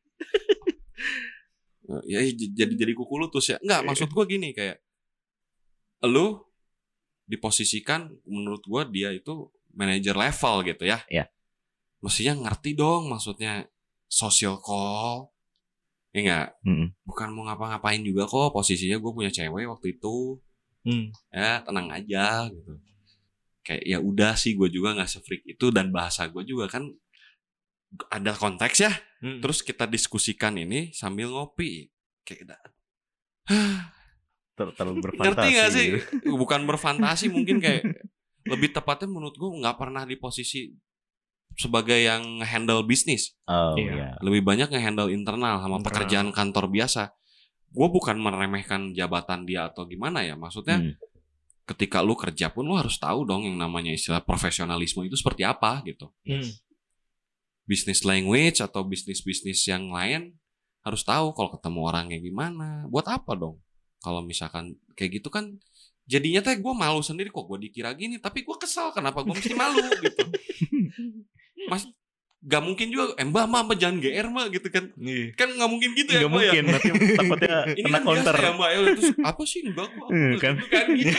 Ya jadi jadi kuku lutus ya. Enggak, maksud gue gini kayak lu diposisikan menurut gue dia itu manager level gitu ya. Iya. Mestinya ngerti dong maksudnya social call. Ya enggak? Mm-mm. Bukan mau ngapa-ngapain juga kok, posisinya gue punya cewek waktu itu. Hmm. Ya, tenang aja gitu. Kayak ya udah sih gue juga enggak se-freak itu dan bahasa gue juga kan ada konteks ya. Hmm. Terus kita diskusikan ini sambil ngopi. Kayak Ter- terlalu berfantasi. ngerti gak sih? gitu. Bukan berfantasi, mungkin kayak lebih tepatnya menurut gue nggak pernah di posisi sebagai yang handle bisnis. Oh Iya. iya. Lebih banyak nge-handle internal sama Internal. pekerjaan kantor biasa. Gue bukan meremehkan jabatan dia atau gimana ya. Maksudnya Hmm. ketika lu kerja pun lu harus tahu dong yang namanya istilah profesionalisme itu seperti apa gitu. Hmm. Business language atau bisnis-bisnis yang lain harus tahu kalau ketemu orangnya gimana. Buat apa dong? Kalau misalkan kayak gitu kan jadinya teh gue malu sendiri kok gue dikira gini. Tapi gue kesal kenapa gue mesti malu gitu. Mas gak mungkin juga eh mbak mbak, mbak jangan G R mbak gitu kan. Iya. Kan gak mungkin gitu ya Nggak mbak ya. mungkin, nanti takutnya Ini kena kan counter. biasa ya mbak ya. Terus apa sih enggak kok Hmm, kan. gitu kan gitu.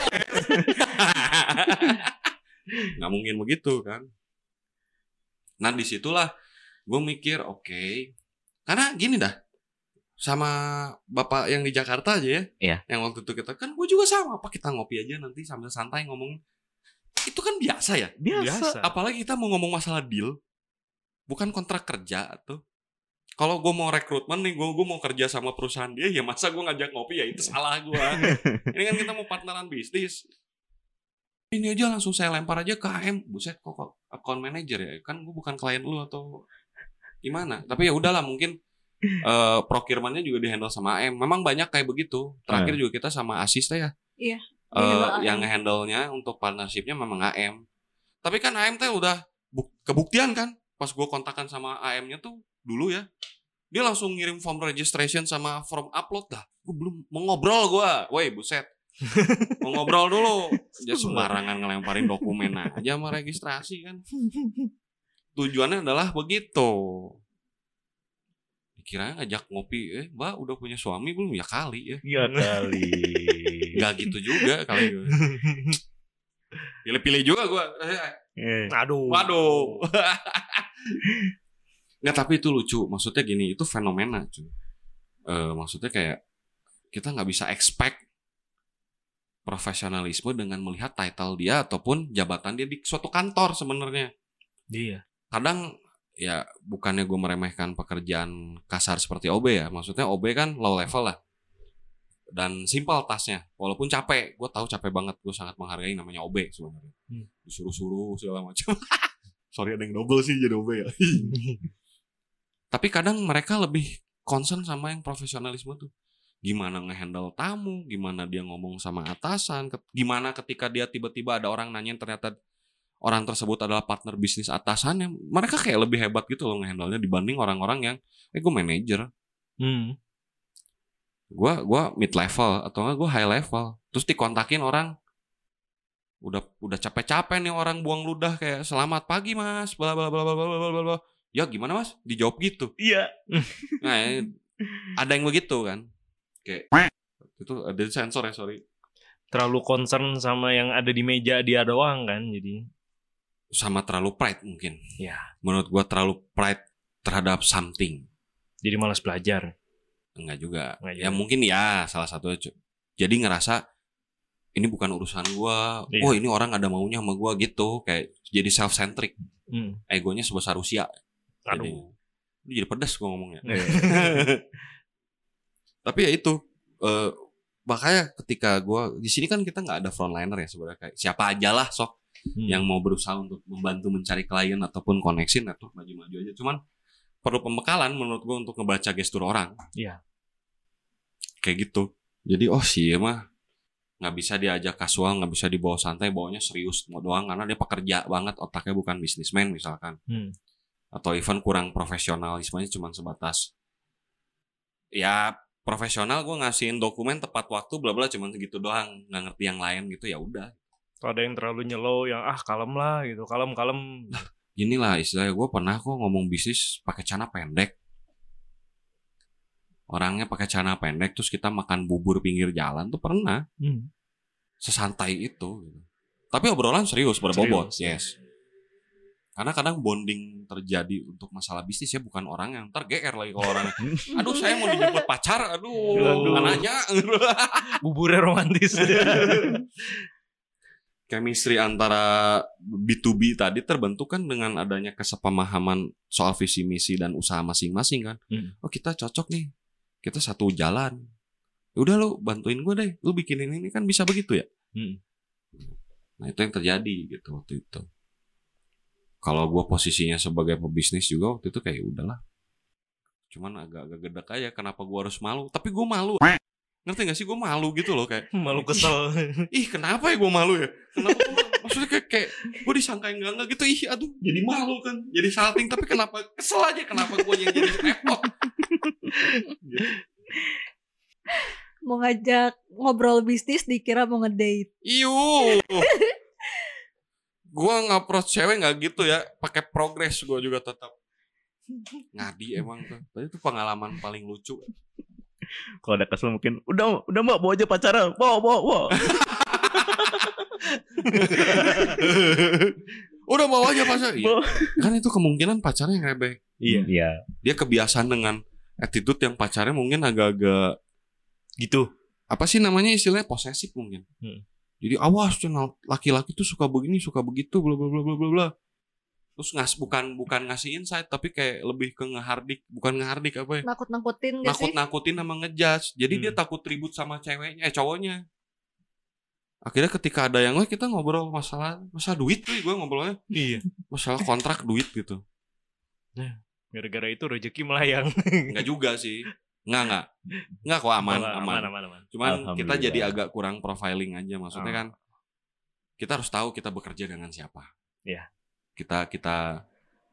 Gak mungkin begitu kan. Nah disitulah gue mikir oke okay. Karena gini dah sama bapak yang di Jakarta aja ya. Iya. Yang waktu itu kita kan gue juga sama apa kita ngopi aja nanti sambil santai ngomong. Itu kan biasa ya. Biasa. Apalagi kita mau ngomong masalah deal. Bukan kontrak kerja tuh. Kalau gue mau rekrutmen nih, gue gue mau kerja sama perusahaan dia, ya masa gue ngajak ngopi ya itu salah gue. Ini kan kita mau partneran bisnis. Ini aja langsung saya lempar aja ke A M. Buset kok kok account manager ya. Kan gue bukan klien lu atau gimana. Tapi ya udahlah mungkin uh, procurement-nya juga di-handle sama A M. Memang banyak kayak begitu. Terakhir juga kita sama Asis teh ya. Iya. Uh, Di-handle A M. yang handle-nya untuk partnership-nya memang A M. Tapi kan A M teh udah bu- kebuktian kan pas gue kontakan sama A M-nya tuh dulu ya, dia langsung ngirim form registration sama form upload dah. Gue belum mau ngobrol gue, woi buset, mau ngobrol dulu. Dia sembarangan ngelemparin dokumen aja sama registrasi kan. Tujuannya adalah begitu. Dikira ngajak ngopi, eh mbak udah punya suami belum? Ya kali ya. Iya kali. Gak gitu juga kali. Pilih-pilih juga gue. Eh, Aduh. Waduh. Nggak, tapi itu lucu. Maksudnya gini, itu fenomena cuy. Uh, maksudnya kayak kita nggak bisa expect profesionalisme dengan melihat title dia ataupun jabatan dia di suatu kantor sebenarnya. Iya. Kadang ya bukannya gue meremehkan pekerjaan kasar seperti O B ya. Maksudnya O B kan low level lah. Dan simple tasnya. Walaupun capek. Gue tahu capek banget. Gue sangat menghargai namanya O B sebenarnya. Hmm. Disuruh-suruh segala macam. Sorry ada yang double sih jadi O B ya. Tapi kadang mereka lebih concern sama yang profesionalisme tuh. Gimana ngehandle tamu, gimana dia ngomong sama atasan, gimana ketika dia tiba-tiba ada orang nanyain ternyata orang tersebut adalah partner bisnis atasannya. Mereka kayak lebih hebat gitu loh ngehandle-nya dibanding orang-orang yang eh gue manajer. Hmm. Gue gua mid level atau enggak gue high level. Terus dikontakin orang udah udah capek-capek nih orang buang ludah kayak selamat pagi mas bla bla bla bla bla bla bla. Ya gimana mas? Dijawab gitu. Iya. Nah, ada yang begitu kan. Kayak itu ada sensor ya, sorry. Terlalu concern sama yang ada di meja dia doang kan, jadi sama terlalu pride mungkin. Ya. Menurut gua terlalu pride terhadap something. Jadi malas belajar. Enggak juga. Enggak ya juga. Mungkin ya salah satu. Jadi ngerasa ini bukan urusan gua. Iya. Oh, ini orang ada maunya sama gua gitu, kayak jadi self centric. Hmm. Egonya sebesar Rusia. Aduh. Jadi, jadi pedas gua ngomongnya. Tapi ya itu uh, makanya ketika gua di sini kan kita nggak ada frontliner ya sebenarnya, kayak siapa aja lah sok hmm. yang mau berusaha untuk membantu mencari klien ataupun koneksi atau maju-maju aja. Cuman perlu pembekalan menurut gua untuk ngebaca gestur orang. Iya. Kayak gitu. Jadi oh sih mah nggak bisa diajak kasual, nggak bisa dibawa santai, bawanya serius mau doang karena dia pekerja banget, otaknya bukan bisnismen misalkan, hmm. atau even kurang profesionalismenya cuma sebatas ya profesional gue ngasihin dokumen tepat waktu bla bla cuma segitu doang, nggak ngerti yang lain gitu ya udah. Kalau ada yang terlalu nyelo yang ah kalem lah gitu, kalem kalem. Nah, inilah istilahnya gue pernah kok ngomong bisnis pakai celana pendek. Orangnya pakai celana pendek terus kita makan bubur pinggir jalan tuh pernah. Hmm. Sesantai itu gitu. Tapi obrolan serius berbobot. Yes. Karena kadang bonding terjadi untuk masalah bisnis ya bukan orang yang ntar G R lagi kalau orang. Aduh saya mau dijemput pacar. Aduh, aduh. Anaknya buburnya romantis. Chemistry antara B to B tadi terbentuk kan dengan adanya kesepemahaman soal visi misi dan usaha masing-masing kan. Hmm. Oh kita cocok nih. Kita satu jalan. Udah lu bantuin gue deh. Lu bikinin ini kan bisa begitu ya. Hmm. Nah itu yang terjadi gitu waktu itu. Kalau gue posisinya sebagai pebisnis juga waktu itu kayak udahlah. Cuman agak-agak gedek aja. Kenapa gue harus malu? Tapi gue malu. Ngerti gak sih gue malu gitu loh kayak. Malu kesel. Ih kenapa ya gue malu ya? Kenapa gue malu? Maksudnya kayak, kayak gue disangka enggak-enggak gitu. Ih aduh jadi malu kan. Jadi salting. Tapi kenapa kesel aja. Kenapa gue yang jadi repot. Gitu. Mau ngajak ngobrol bisnis dikira mau ngedate. Iu. Gue nge-approach cewek nggak gitu ya, pakai progres gue juga tetap. Ngadi emang tuh. Tapi itu pengalaman paling lucu. Kalau ada kesel mungkin udah udah mbak bawa aja pacaran, bawa bawa bawa. Udah bawa aja pacaran. Iya. Kan itu kemungkinan pacarnya yang rebek. Iya. Iya. Dia kebiasaan dengan attitude yang pacarnya mungkin agak-agak gitu. Apa sih namanya istilahnya posesif mungkin. Hmm. Jadi awas tuh laki-laki tuh suka begini, suka begitu, bla bla bla bla bla bla. Terus ngas bukan bukan ngasih insight tapi kayak lebih ke ngehardik, bukan ngehardik apa ya? Nakut-nakutin gitu. Nakut-nakutin sama ngejudge. Jadi hmm. dia takut ribut sama ceweknya, eh cowoknya. Akhirnya ketika ada yang lain kita ngobrol masalah masalah duit tuh, gue ngobrolnya. Iya. Masalah kontrak duit gitu. Nah, gara-gara itu rezeki melayang. Enggak juga sih. Enggak, enggak. Enggak kok aman, aman. aman. aman, aman. Cuman kita jadi agak kurang profiling aja. Maksudnya oh. kan kita harus tahu kita bekerja dengan siapa. Iya. Kita kita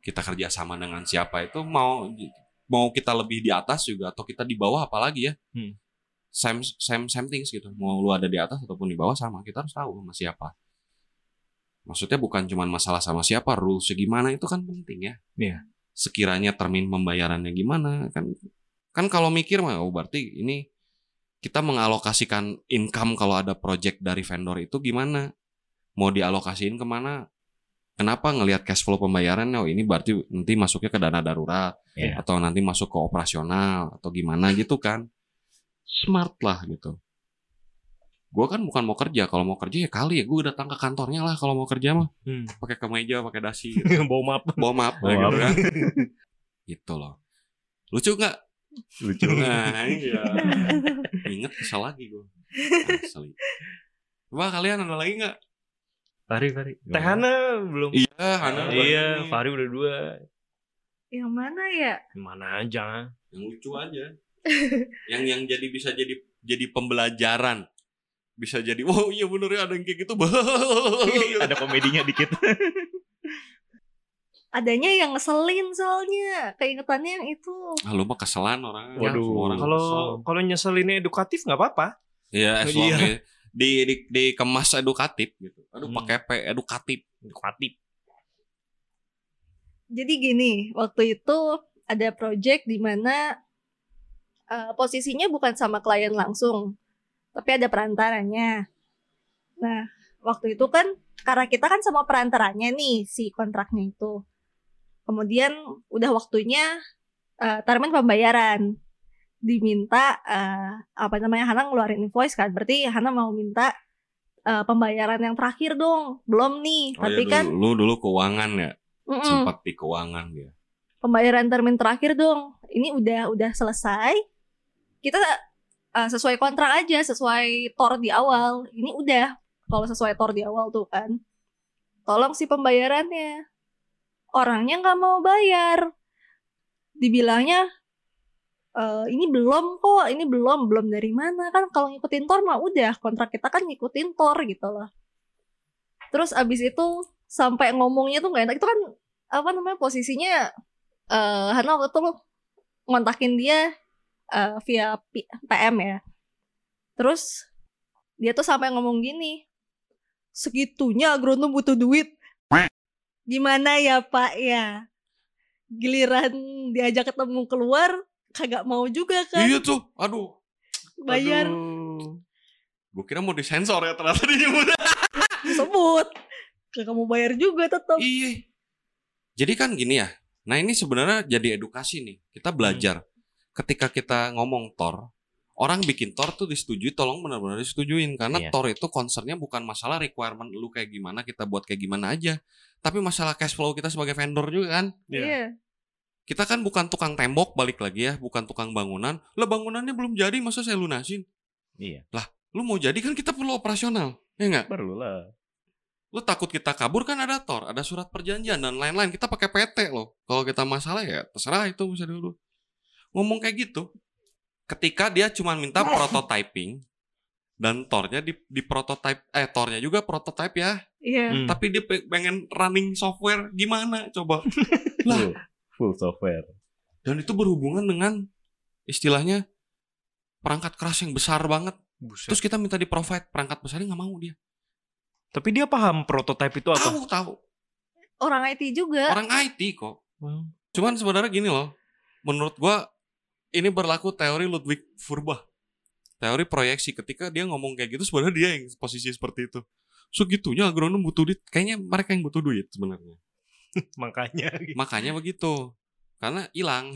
kita kerja sama dengan siapa itu mau mau kita lebih di atas juga atau kita di bawah apalagi ya. Hmm. Same same same things gitu. Mau lu ada di atas ataupun di bawah sama, kita harus tahu sama siapa. Maksudnya bukan cuma masalah sama siapa, rules gimana itu kan penting ya. Iya. Sekiranya termin pembayarannya gimana kan kan kalau mikir mah oh berarti ini kita mengalokasikan income kalau ada project dari vendor itu gimana? Mau dialokasiin kemana? Kenapa ngelihat cash flow pembayarannya? Oh ini berarti nanti masuknya ke dana darurat Iya. atau nanti masuk ke operasional atau gimana gitu kan? Smart lah gitu. Gue kan bukan mau kerja, kalau mau kerja ya kali ya gue datang ke kantornya lah kalau mau kerja mah Hmm. pakai kemeja, pakai dasi, gitu. Bawa map. bawa map, Bawa gitu map. kan? Gitu loh. Lucu nggak? Lucu. Nah iya. Ingat kesal lagi gue. Asli. Wah kalian ada lagi nggak? Fahri, Fahri. Teh Hana belum. Iya, Hana. Iya, Fahri udah dua. Yang mana ya? Mana aja. Yang lucu aja. yang yang jadi bisa jadi jadi pembelajaran. Bisa jadi, wow iya bener ya ada yang kayak gitu. Ada komedinya dikit. Adanya yang ngeselin soalnya. Keingetannya yang itu. Ah, lu mah keselan orang. Waduh. Semua orang Kalau kesel. kalau nyeselinnya edukatif nggak apa-apa. Iya, as long Iya. as di, di dikemas edukatif gitu. Aduh Hmm. pakai P edukatif. Edukatif. Jadi gini, waktu itu ada project di mana uh, posisinya bukan sama klien langsung, tapi ada perantaranya. Nah, waktu itu kan karena kita kan sama perantaranya nih si kontraknya itu. Kemudian udah waktunya uh, termin pembayaran. Diminta uh, apa namanya Hana ngeluarin invoice kan. Berarti Hana mau minta uh, pembayaran yang terakhir dong. Belum nih, Oh, tapi ya, kan dulu, lu dulu keuangan ya. mm-mm. Sempat di keuangan dia. Pembayaran termin terakhir dong. Ini udah udah selesai. Kita uh, sesuai kontrak aja, sesuai tor di awal. Ini udah kalau sesuai tor di awal tuh kan. Tolong si pembayarannya. Orangnya nggak mau bayar. Dibilangnya e, ini belum kok, ini belum, belum dari mana kan? Kalau ngikutin tor mah udah, kontrak kita kan ngikutin tor gitu loh. Terus abis itu sampai ngomongnya tuh nggak enak. Itu kan apa namanya posisinya uh, Hana waktu itu ngontakin dia uh, via P- PM ya. Terus dia tuh sampai ngomong gini, segitunya agronom butuh duit. Gimana ya Pak ya? Giliran diajak ketemu keluar kagak mau juga kan Iya tuh, aduh. bayar. Gue kira mau disensor ya ternyata dia Sebut kagak mau bayar juga tetap. Iya. Jadi kan gini ya. Nah ini sebenarnya jadi edukasi nih. Kita belajar. Ketika kita ngomong tor, orang bikin tor tuh disetujui, tolong benar-benar disetujuin. Karena Iya. tor itu concernnya bukan masalah requirement lu kayak gimana, kita buat kayak gimana aja. Tapi masalah cash flow kita sebagai vendor juga kan. Iya. Kita kan bukan tukang tembok, balik lagi ya. Bukan tukang bangunan. Lah bangunannya belum jadi, masa saya lunasin? Iya. Lu mau jadi kan kita perlu operasional. Ya nggak? Perlu lah. Lu takut kita kabur kan ada tor, ada surat perjanjian dan lain-lain. Kita pakai P T loh. Kalau kita masalah ya terserah itu bisa dulu. Ngomong kayak gitu. Ketika dia cuma minta prototyping dan tornya di, di prototype, eh tornya juga prototype ya. Iya. Hmm. Tapi dia pe- pengen running software gimana coba? Lah, Full, full software. dan itu berhubungan dengan istilahnya perangkat keras yang besar banget. Buset. Terus kita minta di provide perangkat besarnya nggak mau dia. Tapi dia paham prototype itu apa? Tahu tahu. Orang I T juga. Orang I T kok. Hmm. Cuman sebenarnya gini loh. Menurut gua ini berlaku teori Ludwig Feuerbach. Teori proyeksi, ketika dia ngomong kayak gitu sebenarnya dia yang posisi seperti itu. Segitunya agronom butuh duit. Kayaknya mereka yang butuh duit sebenarnya. Makanya. Makanya begitu. Karena hilang.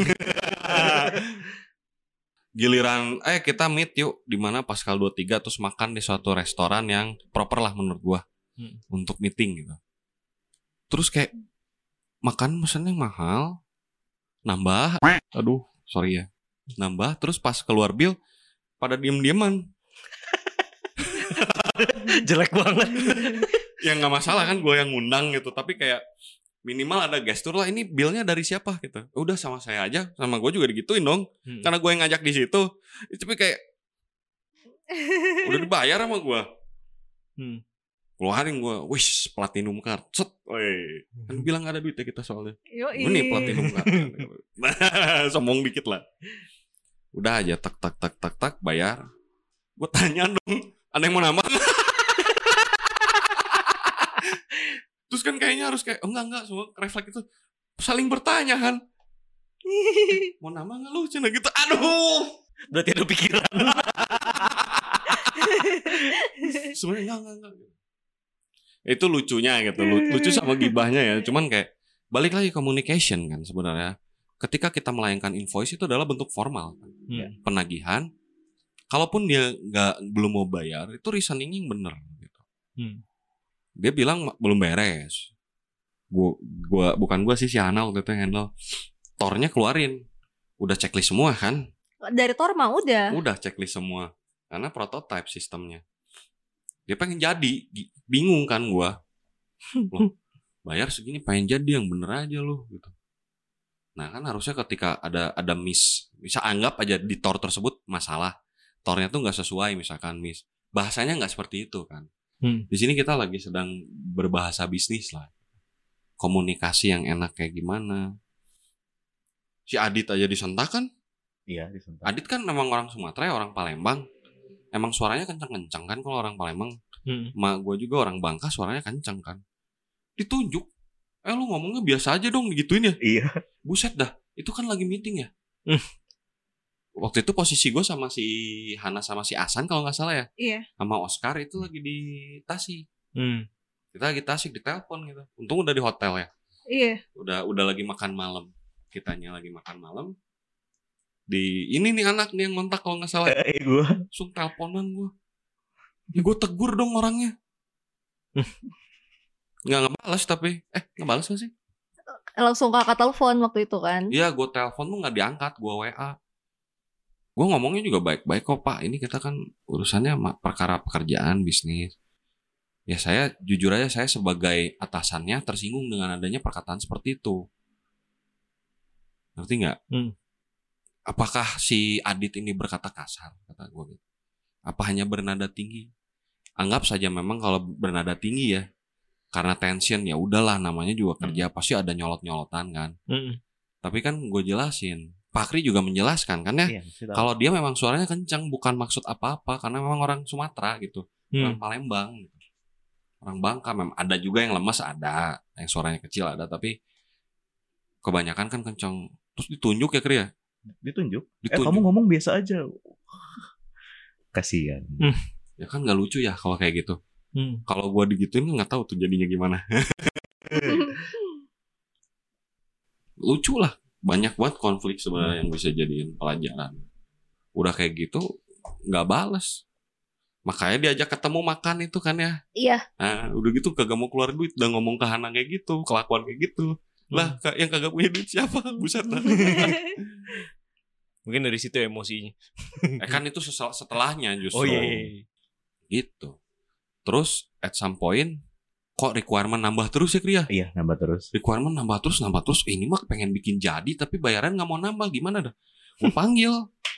Giliran eh kita meet yuk di mana Pascal dua puluh tiga terus makan di suatu restoran yang proper lah menurut gua. Hmm. Untuk meeting gitu. Terus kayak makan mesennya mahal. Nambah. Aduh, sorry ya. Nambah terus pas keluar bill pada diem-dieman. Jelek banget. Ya nggak masalah kan gue yang ngundang gitu, tapi kayak minimal ada gestur lah, ini billnya dari siapa gitu. Udah sama saya aja, sama gue juga digituin dong. Hmm. Karena gue yang ngajak di situ. Tapi kayak udah dibayar sama gue. Hmm. Keluarin gue, wish platinum card, set, weh. Kan bilang gak ada duitnya kita soalnya. Yoi. Ini platinum card. Sombong dikit lah. Udah aja, tak tak tak tak tak bayar. Gue tanya dong, ada yang mau nambah? Terus kan kayaknya harus kayak, oh enggak enggak, semua refleks itu saling bertanya kan. Eh, mau nambah nggak lu cina gitu? Aduh, Berarti ada pikiran. sebenarnya enggak enggak enggak. Itu lucunya gitu, Lu- lucu sama gibahnya ya. Cuman kayak balik lagi communication kan sebenarnya. Ketika kita melayangkan invoice itu adalah bentuk formal, kan. Hmm. Penagihan. Kalaupun dia nggak belum mau bayar, itu reasoningnya yang bener. Gitu. Hmm. Dia bilang belum beres. Gua, gua bukan gua sih si Hana waktu itu yang handle. Tornya keluarin, udah checklist semua kan? Dari Torma udah. Udah checklist semua, karena prototype sistemnya. Dia pengen jadi, bingung kan gua. Loh, bayar segini pengen jadi yang bener aja loh gitu. Nah kan harusnya ketika ada ada miss, bisa anggap aja di tor tersebut masalah, tornya tuh nggak sesuai misalkan miss, bahasanya nggak seperti itu kan. Hmm. Di sini kita lagi sedang berbahasa bisnis lah, komunikasi yang enak kayak gimana. Si Adit aja disentak kan. Iya, disentak. Adit kan memang orang Sumatera, orang Palembang. Emang suaranya kencang-kencang kan kalau orang Palembang. Hmm. Mak gue juga orang Bangka, suaranya kencang kan. Ditunjuk. Eh lu ngomongnya biasa aja dong digituin ya. Iya. Buset dah, itu kan lagi meeting ya. Hmm. Waktu itu posisi gue sama si Hana sama si Asan kalau nggak salah ya. Iya. Sama Oscar itu lagi di Tasik. Hmm. Kita lagi Tasik di telepon gitu. Untung udah di hotel ya. Iya. Udah udah lagi makan malam. Kitanya lagi makan malam. Di ini nih anak nih yang ngontak kalau nggak salah. Eh, gue. Langsung teleponan gue. Ya gue tegur dong orangnya. Nggak ngebales tapi eh ngebales gak sih? Langsung kakak telepon waktu itu kan. Iya gue telepon tuh nggak diangkat, gue W A. Gue ngomongnya juga baik-baik kok Pak. Ini kita kan urusannya ma- perkara pekerjaan bisnis. Ya saya jujur aja saya sebagai atasannya tersinggung dengan adanya perkataan seperti itu. Ngerti nggak? Hmm. Apakah si Adit ini berkata kasar? Kata gue gitu. Apa hanya bernada tinggi? Anggap saja memang kalau bernada tinggi ya, karena tension ya udahlah namanya juga kerja pasti ada nyolot-nyolotan kan. Hmm. Tapi kan gue jelasin, Pakri juga menjelaskan kan ya. Iya, mesti tahu. Kalau dia memang suaranya kencang bukan maksud apa-apa karena memang orang Sumatera gitu, orang Hmm. Palembang gitu. Orang Bangka memang ada juga yang lemas ada, yang suaranya kecil ada tapi kebanyakan kan kencang. Terus ditunjuk ya Kri ya? Ditunjuk. Eh, Ditunjuk. kamu ngomong biasa aja. Kasihan. Ya kan nggak lucu ya kalau kayak gitu. Hmm. Kalau gue digituin nggak tahu tuh jadinya gimana. Lucu lah, banyak banget konflik sebenarnya yang bisa jadiin pelajaran. Udah kayak gitu nggak bales, makanya diajak ketemu makan itu kan ya. Iya. Nah, udah gitu kagak mau keluar duit, udah ngomong ke Hana kayak gitu, kelakuan kayak gitu. Lah ka- yang kagak punya duit siapa? Buset dah. Mungkin dari situ emosinya. Eh kan itu sesel- setelahnya justru. Oh iya. iya. Gitu. Terus at some point kok requirement nambah terus ya Kria? Iya, nambah terus. Requirement nambah terus, nambah terus. Eh, ini mah pengen bikin jadi tapi bayaran nggak mau nambah, gimana dah? Gue panggil.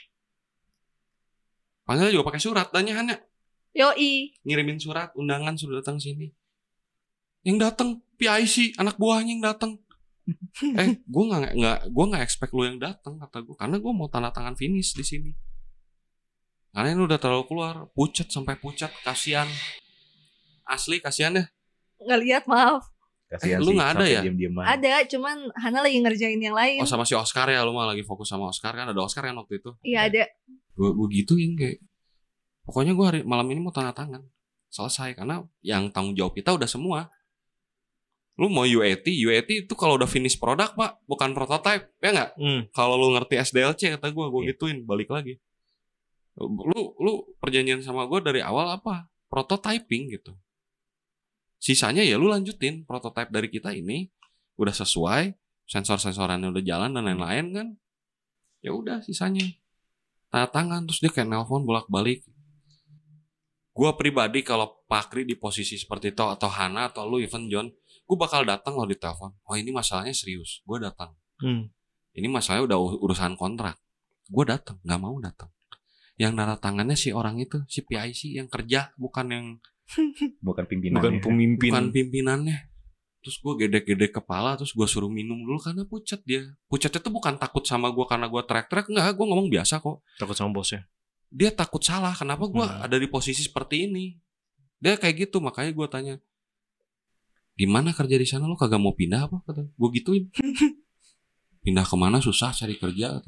Panggil juga pakai surat, tanyaannya Yoi. ngirimin surat undangan sudah datang sini. Yang datang P I C anak buahnya yang datang. eh, gue nggak nggak gue nggak expect lu yang datang kata gue, karena gue mau tanda tangan finish di sini. Karena ini udah terlalu keluar, pucat sampai pucat, kasihan. Asli kasihan ya. Nggak lihat maaf. Kasihan Eh, lu sih, nggak ada sampai ya? Diem-dieman. Ada, cuman Hana lagi ngerjain yang lain. Oh sama si Oscar ya, lu mah lagi fokus sama Oscar kan, ada Oscar kan waktu itu. Iya ada. Gue gue gituin kayak, pokoknya gue hari malam ini mau tanda tangan selesai karena yang tanggung jawab kita udah semua. Lu mau U A T, U A T itu kalau udah finish produk pak, bukan prototype, ya nggak? Hmm. Kalau lu ngerti S D L C kata gue, gue Iya. gituin balik lagi. Lu lu perjanjian sama gue dari awal apa? Prototyping gitu. Sisanya ya lu lanjutin prototype dari kita ini udah sesuai, sensor-sensorannya udah jalan dan lain-lain kan. Ya udah sisanya tanda tangan, terus dia kayak nelpon bolak-balik. Gue pribadi kalau Pakri di posisi seperti itu atau Hana atau lu even John, gue bakal datang loh di telepon. Oh ini masalahnya serius, gue datang. Hmm. Ini masalahnya udah u- urusan kontrak. Gue datang, nggak mau datang. Yang nanda tangannya si orang itu, si P I C yang kerja, bukan yang Bukan pimpinan. Bukan pemimpin. bukan pimpinannya. Terus gue gedek-gedek kepala, terus gue suruh minum dulu karena pucat dia. Pucatnya tuh bukan takut sama gue karena gue teriak-teriak, enggak, gue ngomong biasa kok. Takut sama bosnya. Dia takut salah, kenapa gue Hmm. ada di posisi seperti ini. Dia kayak gitu, makanya gue tanya, gimana kerja di sana, lo kagak mau pindah apa? Kata gue gituin. Pindah kemana susah cari kerja.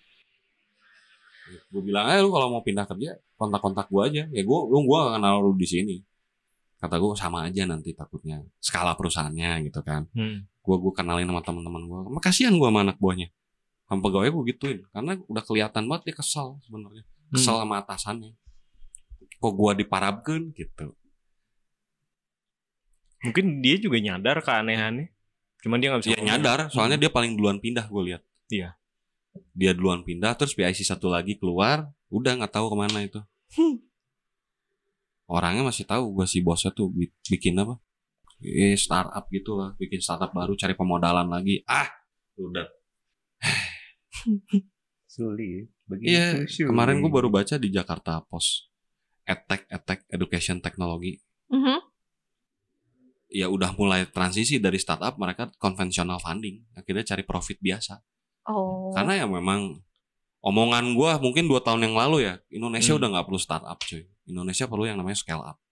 Gue bilang aja, lu kalau mau pindah kerja kontak-kontak gue aja. Ya gue, lu gue gak kenal lu di sini. Kata gue sama aja nanti takutnya skala perusahaannya gitu kan. Hmm. Gue gue kenalin sama teman-teman gue. Kasihan gue sama anak buahnya. Sama pegawai gue gituin, karena udah kelihatan banget dia kesel sebenarnya. Kesel Hmm. sama atasannya. Kok gue diparabkeun gitu. Mungkin dia juga nyadar keanehannya. Cuman dia gak bisa Dia nyadar, soalnya Hmm. dia paling duluan pindah gue lihat. Iya. Dia duluan pindah, terus P I C satu lagi keluar, udah nggak tahu kemana itu. Orangnya masih tahu gue si bosnya tuh bi- bikin apa? Eh, startup gitu lah, bikin startup baru, cari pemodalan lagi. Ah, udah. Sulit. Begitu Iya, sulit. kemarin gue baru baca di Jakarta Post, EdTech, EdTech, Education Technology. Mhm. Ya udah mulai transisi dari startup, mereka konvensional funding, akhirnya cari profit biasa. Oh. Karena ya memang omongan gue mungkin dua tahun yang lalu ya, Indonesia Hmm. udah nggak perlu startup cuy. Indonesia perlu yang namanya scale up.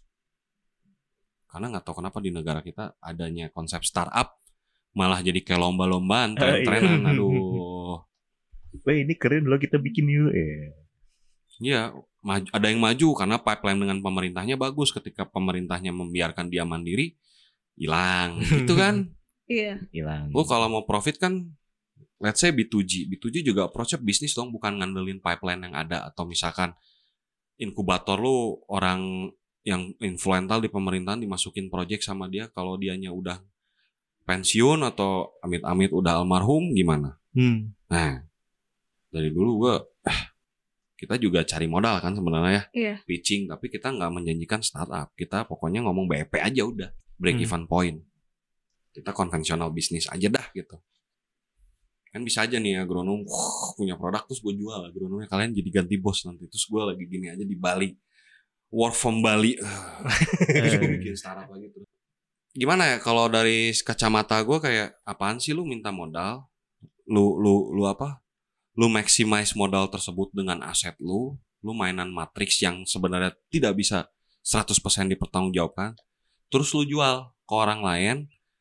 Karena nggak tahu kenapa di negara kita adanya konsep startup malah jadi kayak lomba-lombaan, tren-trenan. iya. Aduh, Wah ini keren loh kita bikin yuk. Eh. ya maju, ada yang maju karena pipeline dengan pemerintahnya bagus. Ketika pemerintahnya membiarkan dia mandiri, hilang, gitu kan? Iya. Hilang. Lu kalau mau profit kan, let's say B two G. B two G juga approach-nya bisnis dong, bukan ngandelin pipeline yang ada. Atau misalkan inkubator lu orang yang influential di pemerintahan dimasukin project sama dia, kalau dianya udah pensiun atau amit-amit udah almarhum gimana? Hmm. Nah, dari dulu gua eh, kita juga cari modal kan sebenarnya ya, Iya. pitching, tapi kita nggak menjanjikan startup. Kita pokoknya ngomong B E P aja udah, break Hmm. even point. Kita konvensional bisnis aja dah gitu. Kan bisa aja nih agronom wuh, punya produk terus gue jual, agronomnya kalian jadi ganti bos nanti, terus gue lagi gini aja di Bali, work from Bali. Terus gue bikin startup lagi terus. Gimana ya kalau dari kacamata gue kayak apaan sih lu minta modal, lu lu lu apa? Lu maximize modal tersebut dengan aset lu, lu mainan matriks yang sebenarnya tidak bisa seratus persen dipertanggungjawabkan, terus lu jual ke orang lain.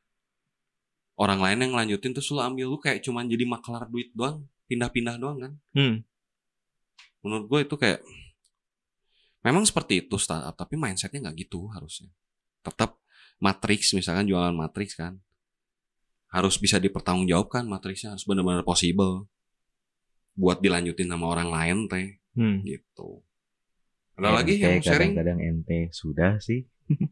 Orang lain yang lanjutin terus lu ambil, lu kayak cuman jadi maklar duit doang, pindah-pindah doang kan. Hmm. Menurut gue itu kayak memang seperti itu startup, tapi mindsetnya nggak gitu harusnya. Tetap matriks, misalkan jualan matriks kan, harus bisa dipertanggungjawabkan, matriksnya harus benar-benar possible buat dilanjutin sama orang lain teh, Hmm. gitu. Ada lagi Ente yang mau sharing? kadang-kadang ente sudah sih.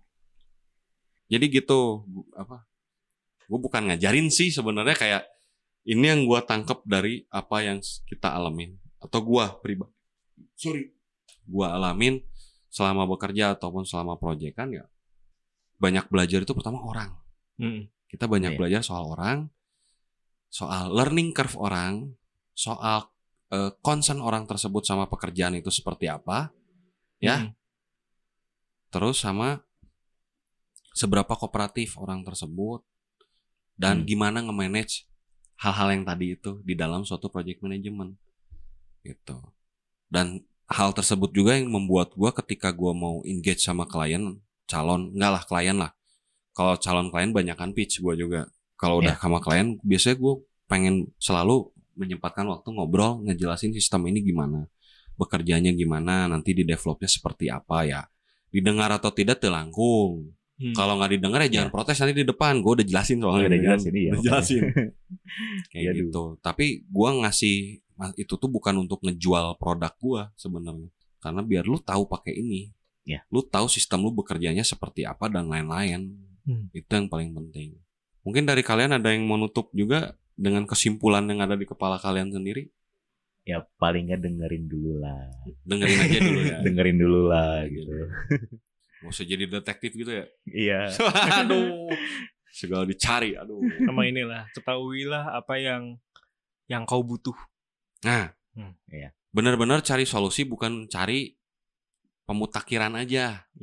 Jadi gitu, bu- apa? Gue bukan ngajarin sih sebenarnya, kayak ini yang gue tangkep dari apa yang kita alamin atau gue pribadi, sorry, gue alamin selama bekerja ataupun selama proyekan ya. Banyak belajar itu pertama orang. Hmm. Kita banyak Iya. belajar soal orang, soal learning curve orang, soal uh, concern orang tersebut sama pekerjaan itu seperti apa, ya. Hmm. Terus sama seberapa kooperatif orang tersebut dan Hmm. gimana nge-manage hal-hal yang tadi itu di dalam suatu project management gitu. Dan hal tersebut juga yang membuat gua ketika gua mau engage sama klien, calon, enggak lah klien lah. Kalau calon klien banyakan pitch gua juga. Kalau udah Ya. sama klien biasanya gua pengen selalu menyempatkan waktu ngobrol, ngejelasin sistem ini gimana, bekerjanya gimana, nanti di developnya seperti apa ya. Didengar atau tidak telangkung. Hmm. Kalau nggak didengar ya jangan Ya. protes nanti di depan. Gue udah jelasin soalnya. Udah kan. jelasin, iya, Udah makanya. jelasin. Kayak Iya, gitu. Tapi gue ngasih itu tuh bukan untuk ngejual produk gue sebenarnya. Karena biar lu tahu pakai ini. Ya. Lu tahu sistem lu bekerjanya seperti apa dan lain-lain. Hmm. Itu yang paling penting. Mungkin dari kalian ada yang mau nutup juga dengan kesimpulan yang ada di kepala kalian sendiri. Ya paling nggak dengerin dulu lah. Dengerin aja dulu ya. Dengerin dulu lah gitu. Gak usah jadi detektif gitu ya. Iya. Aduh. Segala dicari. Aduh. Sama inilah, ketahuilah apa yang yang kau butuh. Nah, Hmm. Iya. benar-benar cari solusi, bukan cari pemutakhiran aja. Ya.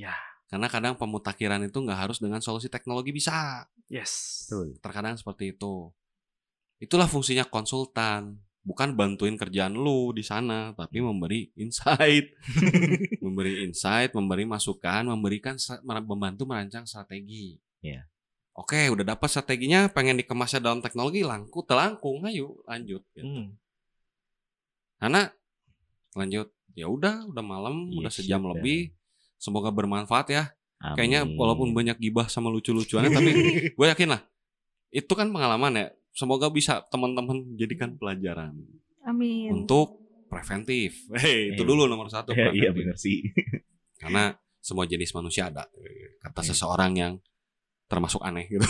Karena kadang pemutakhiran itu nggak harus dengan solusi teknologi bisa. Yes. Betul. Terkadang seperti itu. Itulah fungsinya konsultan. Bukan bantuin kerjaan lu di sana, tapi memberi insight. Memberi insight, memberi masukan, memberikan membantu merancang strategi. Iya. Oke, udah dapat strateginya, pengen dikemasnya dalam teknologi, langku, telangkung, ayo lanjut. Gitu. Hmm. Karena lanjut, ya udah, udah malam, Yes, udah sejam udah. lebih. Semoga bermanfaat ya. Amin. Kayaknya walaupun banyak gibah sama lucu-lucuannya, tapi gue yakin lah, itu kan pengalaman ya. Semoga bisa teman-teman jadikan pelajaran Amin. untuk preventif. Hei, itu Eh. dulu nomor satu. Ya, iya preventif. benar sih. Karena semua jenis manusia ada. Kata Eh. seseorang yang termasuk aneh gitu.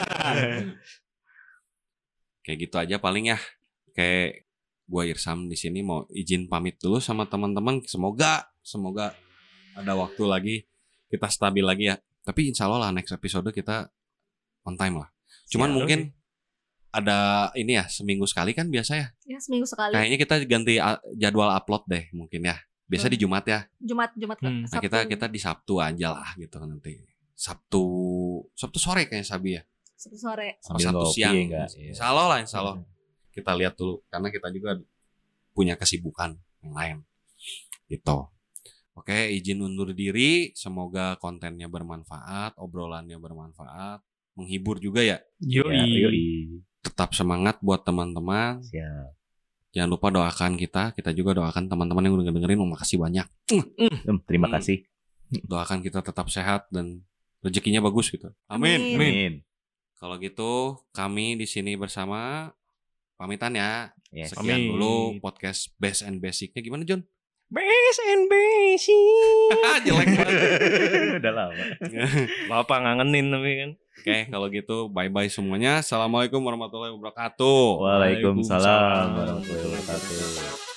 Kayak gitu aja paling ya. Kayak gua Irsam di sini mau izin pamit dulu sama teman-teman. Semoga, semoga ada waktu lagi kita stabil lagi ya. Tapi insya Allah lah next episode kita on time lah. Cuman Siap. mungkin ada ini ya seminggu sekali kan biasa ya. Ya seminggu sekali. Kayaknya kita ganti a- jadwal upload deh mungkin ya. Biasa di Jumat ya. Jumat Jumat ke Hmm. Nah, Sabtu. kita kita di Sabtu aja lah gitu nanti. Sabtu Sabtu sore kayaknya Sabi ya. Sabtu sore. Apa Sambil Sabtu ngopi siang. ya, enggak? Iya. Insya Allah lah, insya Allah. Kita lihat dulu karena kita juga punya kesibukan yang lain. Gitu. Oke, izin undur diri. Semoga kontennya bermanfaat, obrolannya bermanfaat, menghibur juga ya. Yoi. Ya, yoi. Tetap semangat buat teman-teman. Siap. Jangan lupa doakan kita. Kita juga doakan teman-teman yang udah dengerin. Terima kasih banyak. Em, terima Hmm. kasih. Doakan kita tetap sehat dan rezekinya bagus gitu. Amin. Amin. Amin. Kalau gitu kami di sini bersama pamitan ya. Yes. Sekian Pamit. dulu podcast Best and Basicnya gimana John? Base and basic. Jelek banget. Udah lama. Bapak ngangenin tapi kan. Oke, kalau gitu bye bye semuanya. Assalamualaikum warahmatullahi wabarakatuh. Waalaikumsalam Waalaikumsalam. warahmatullahi wabarakatuh.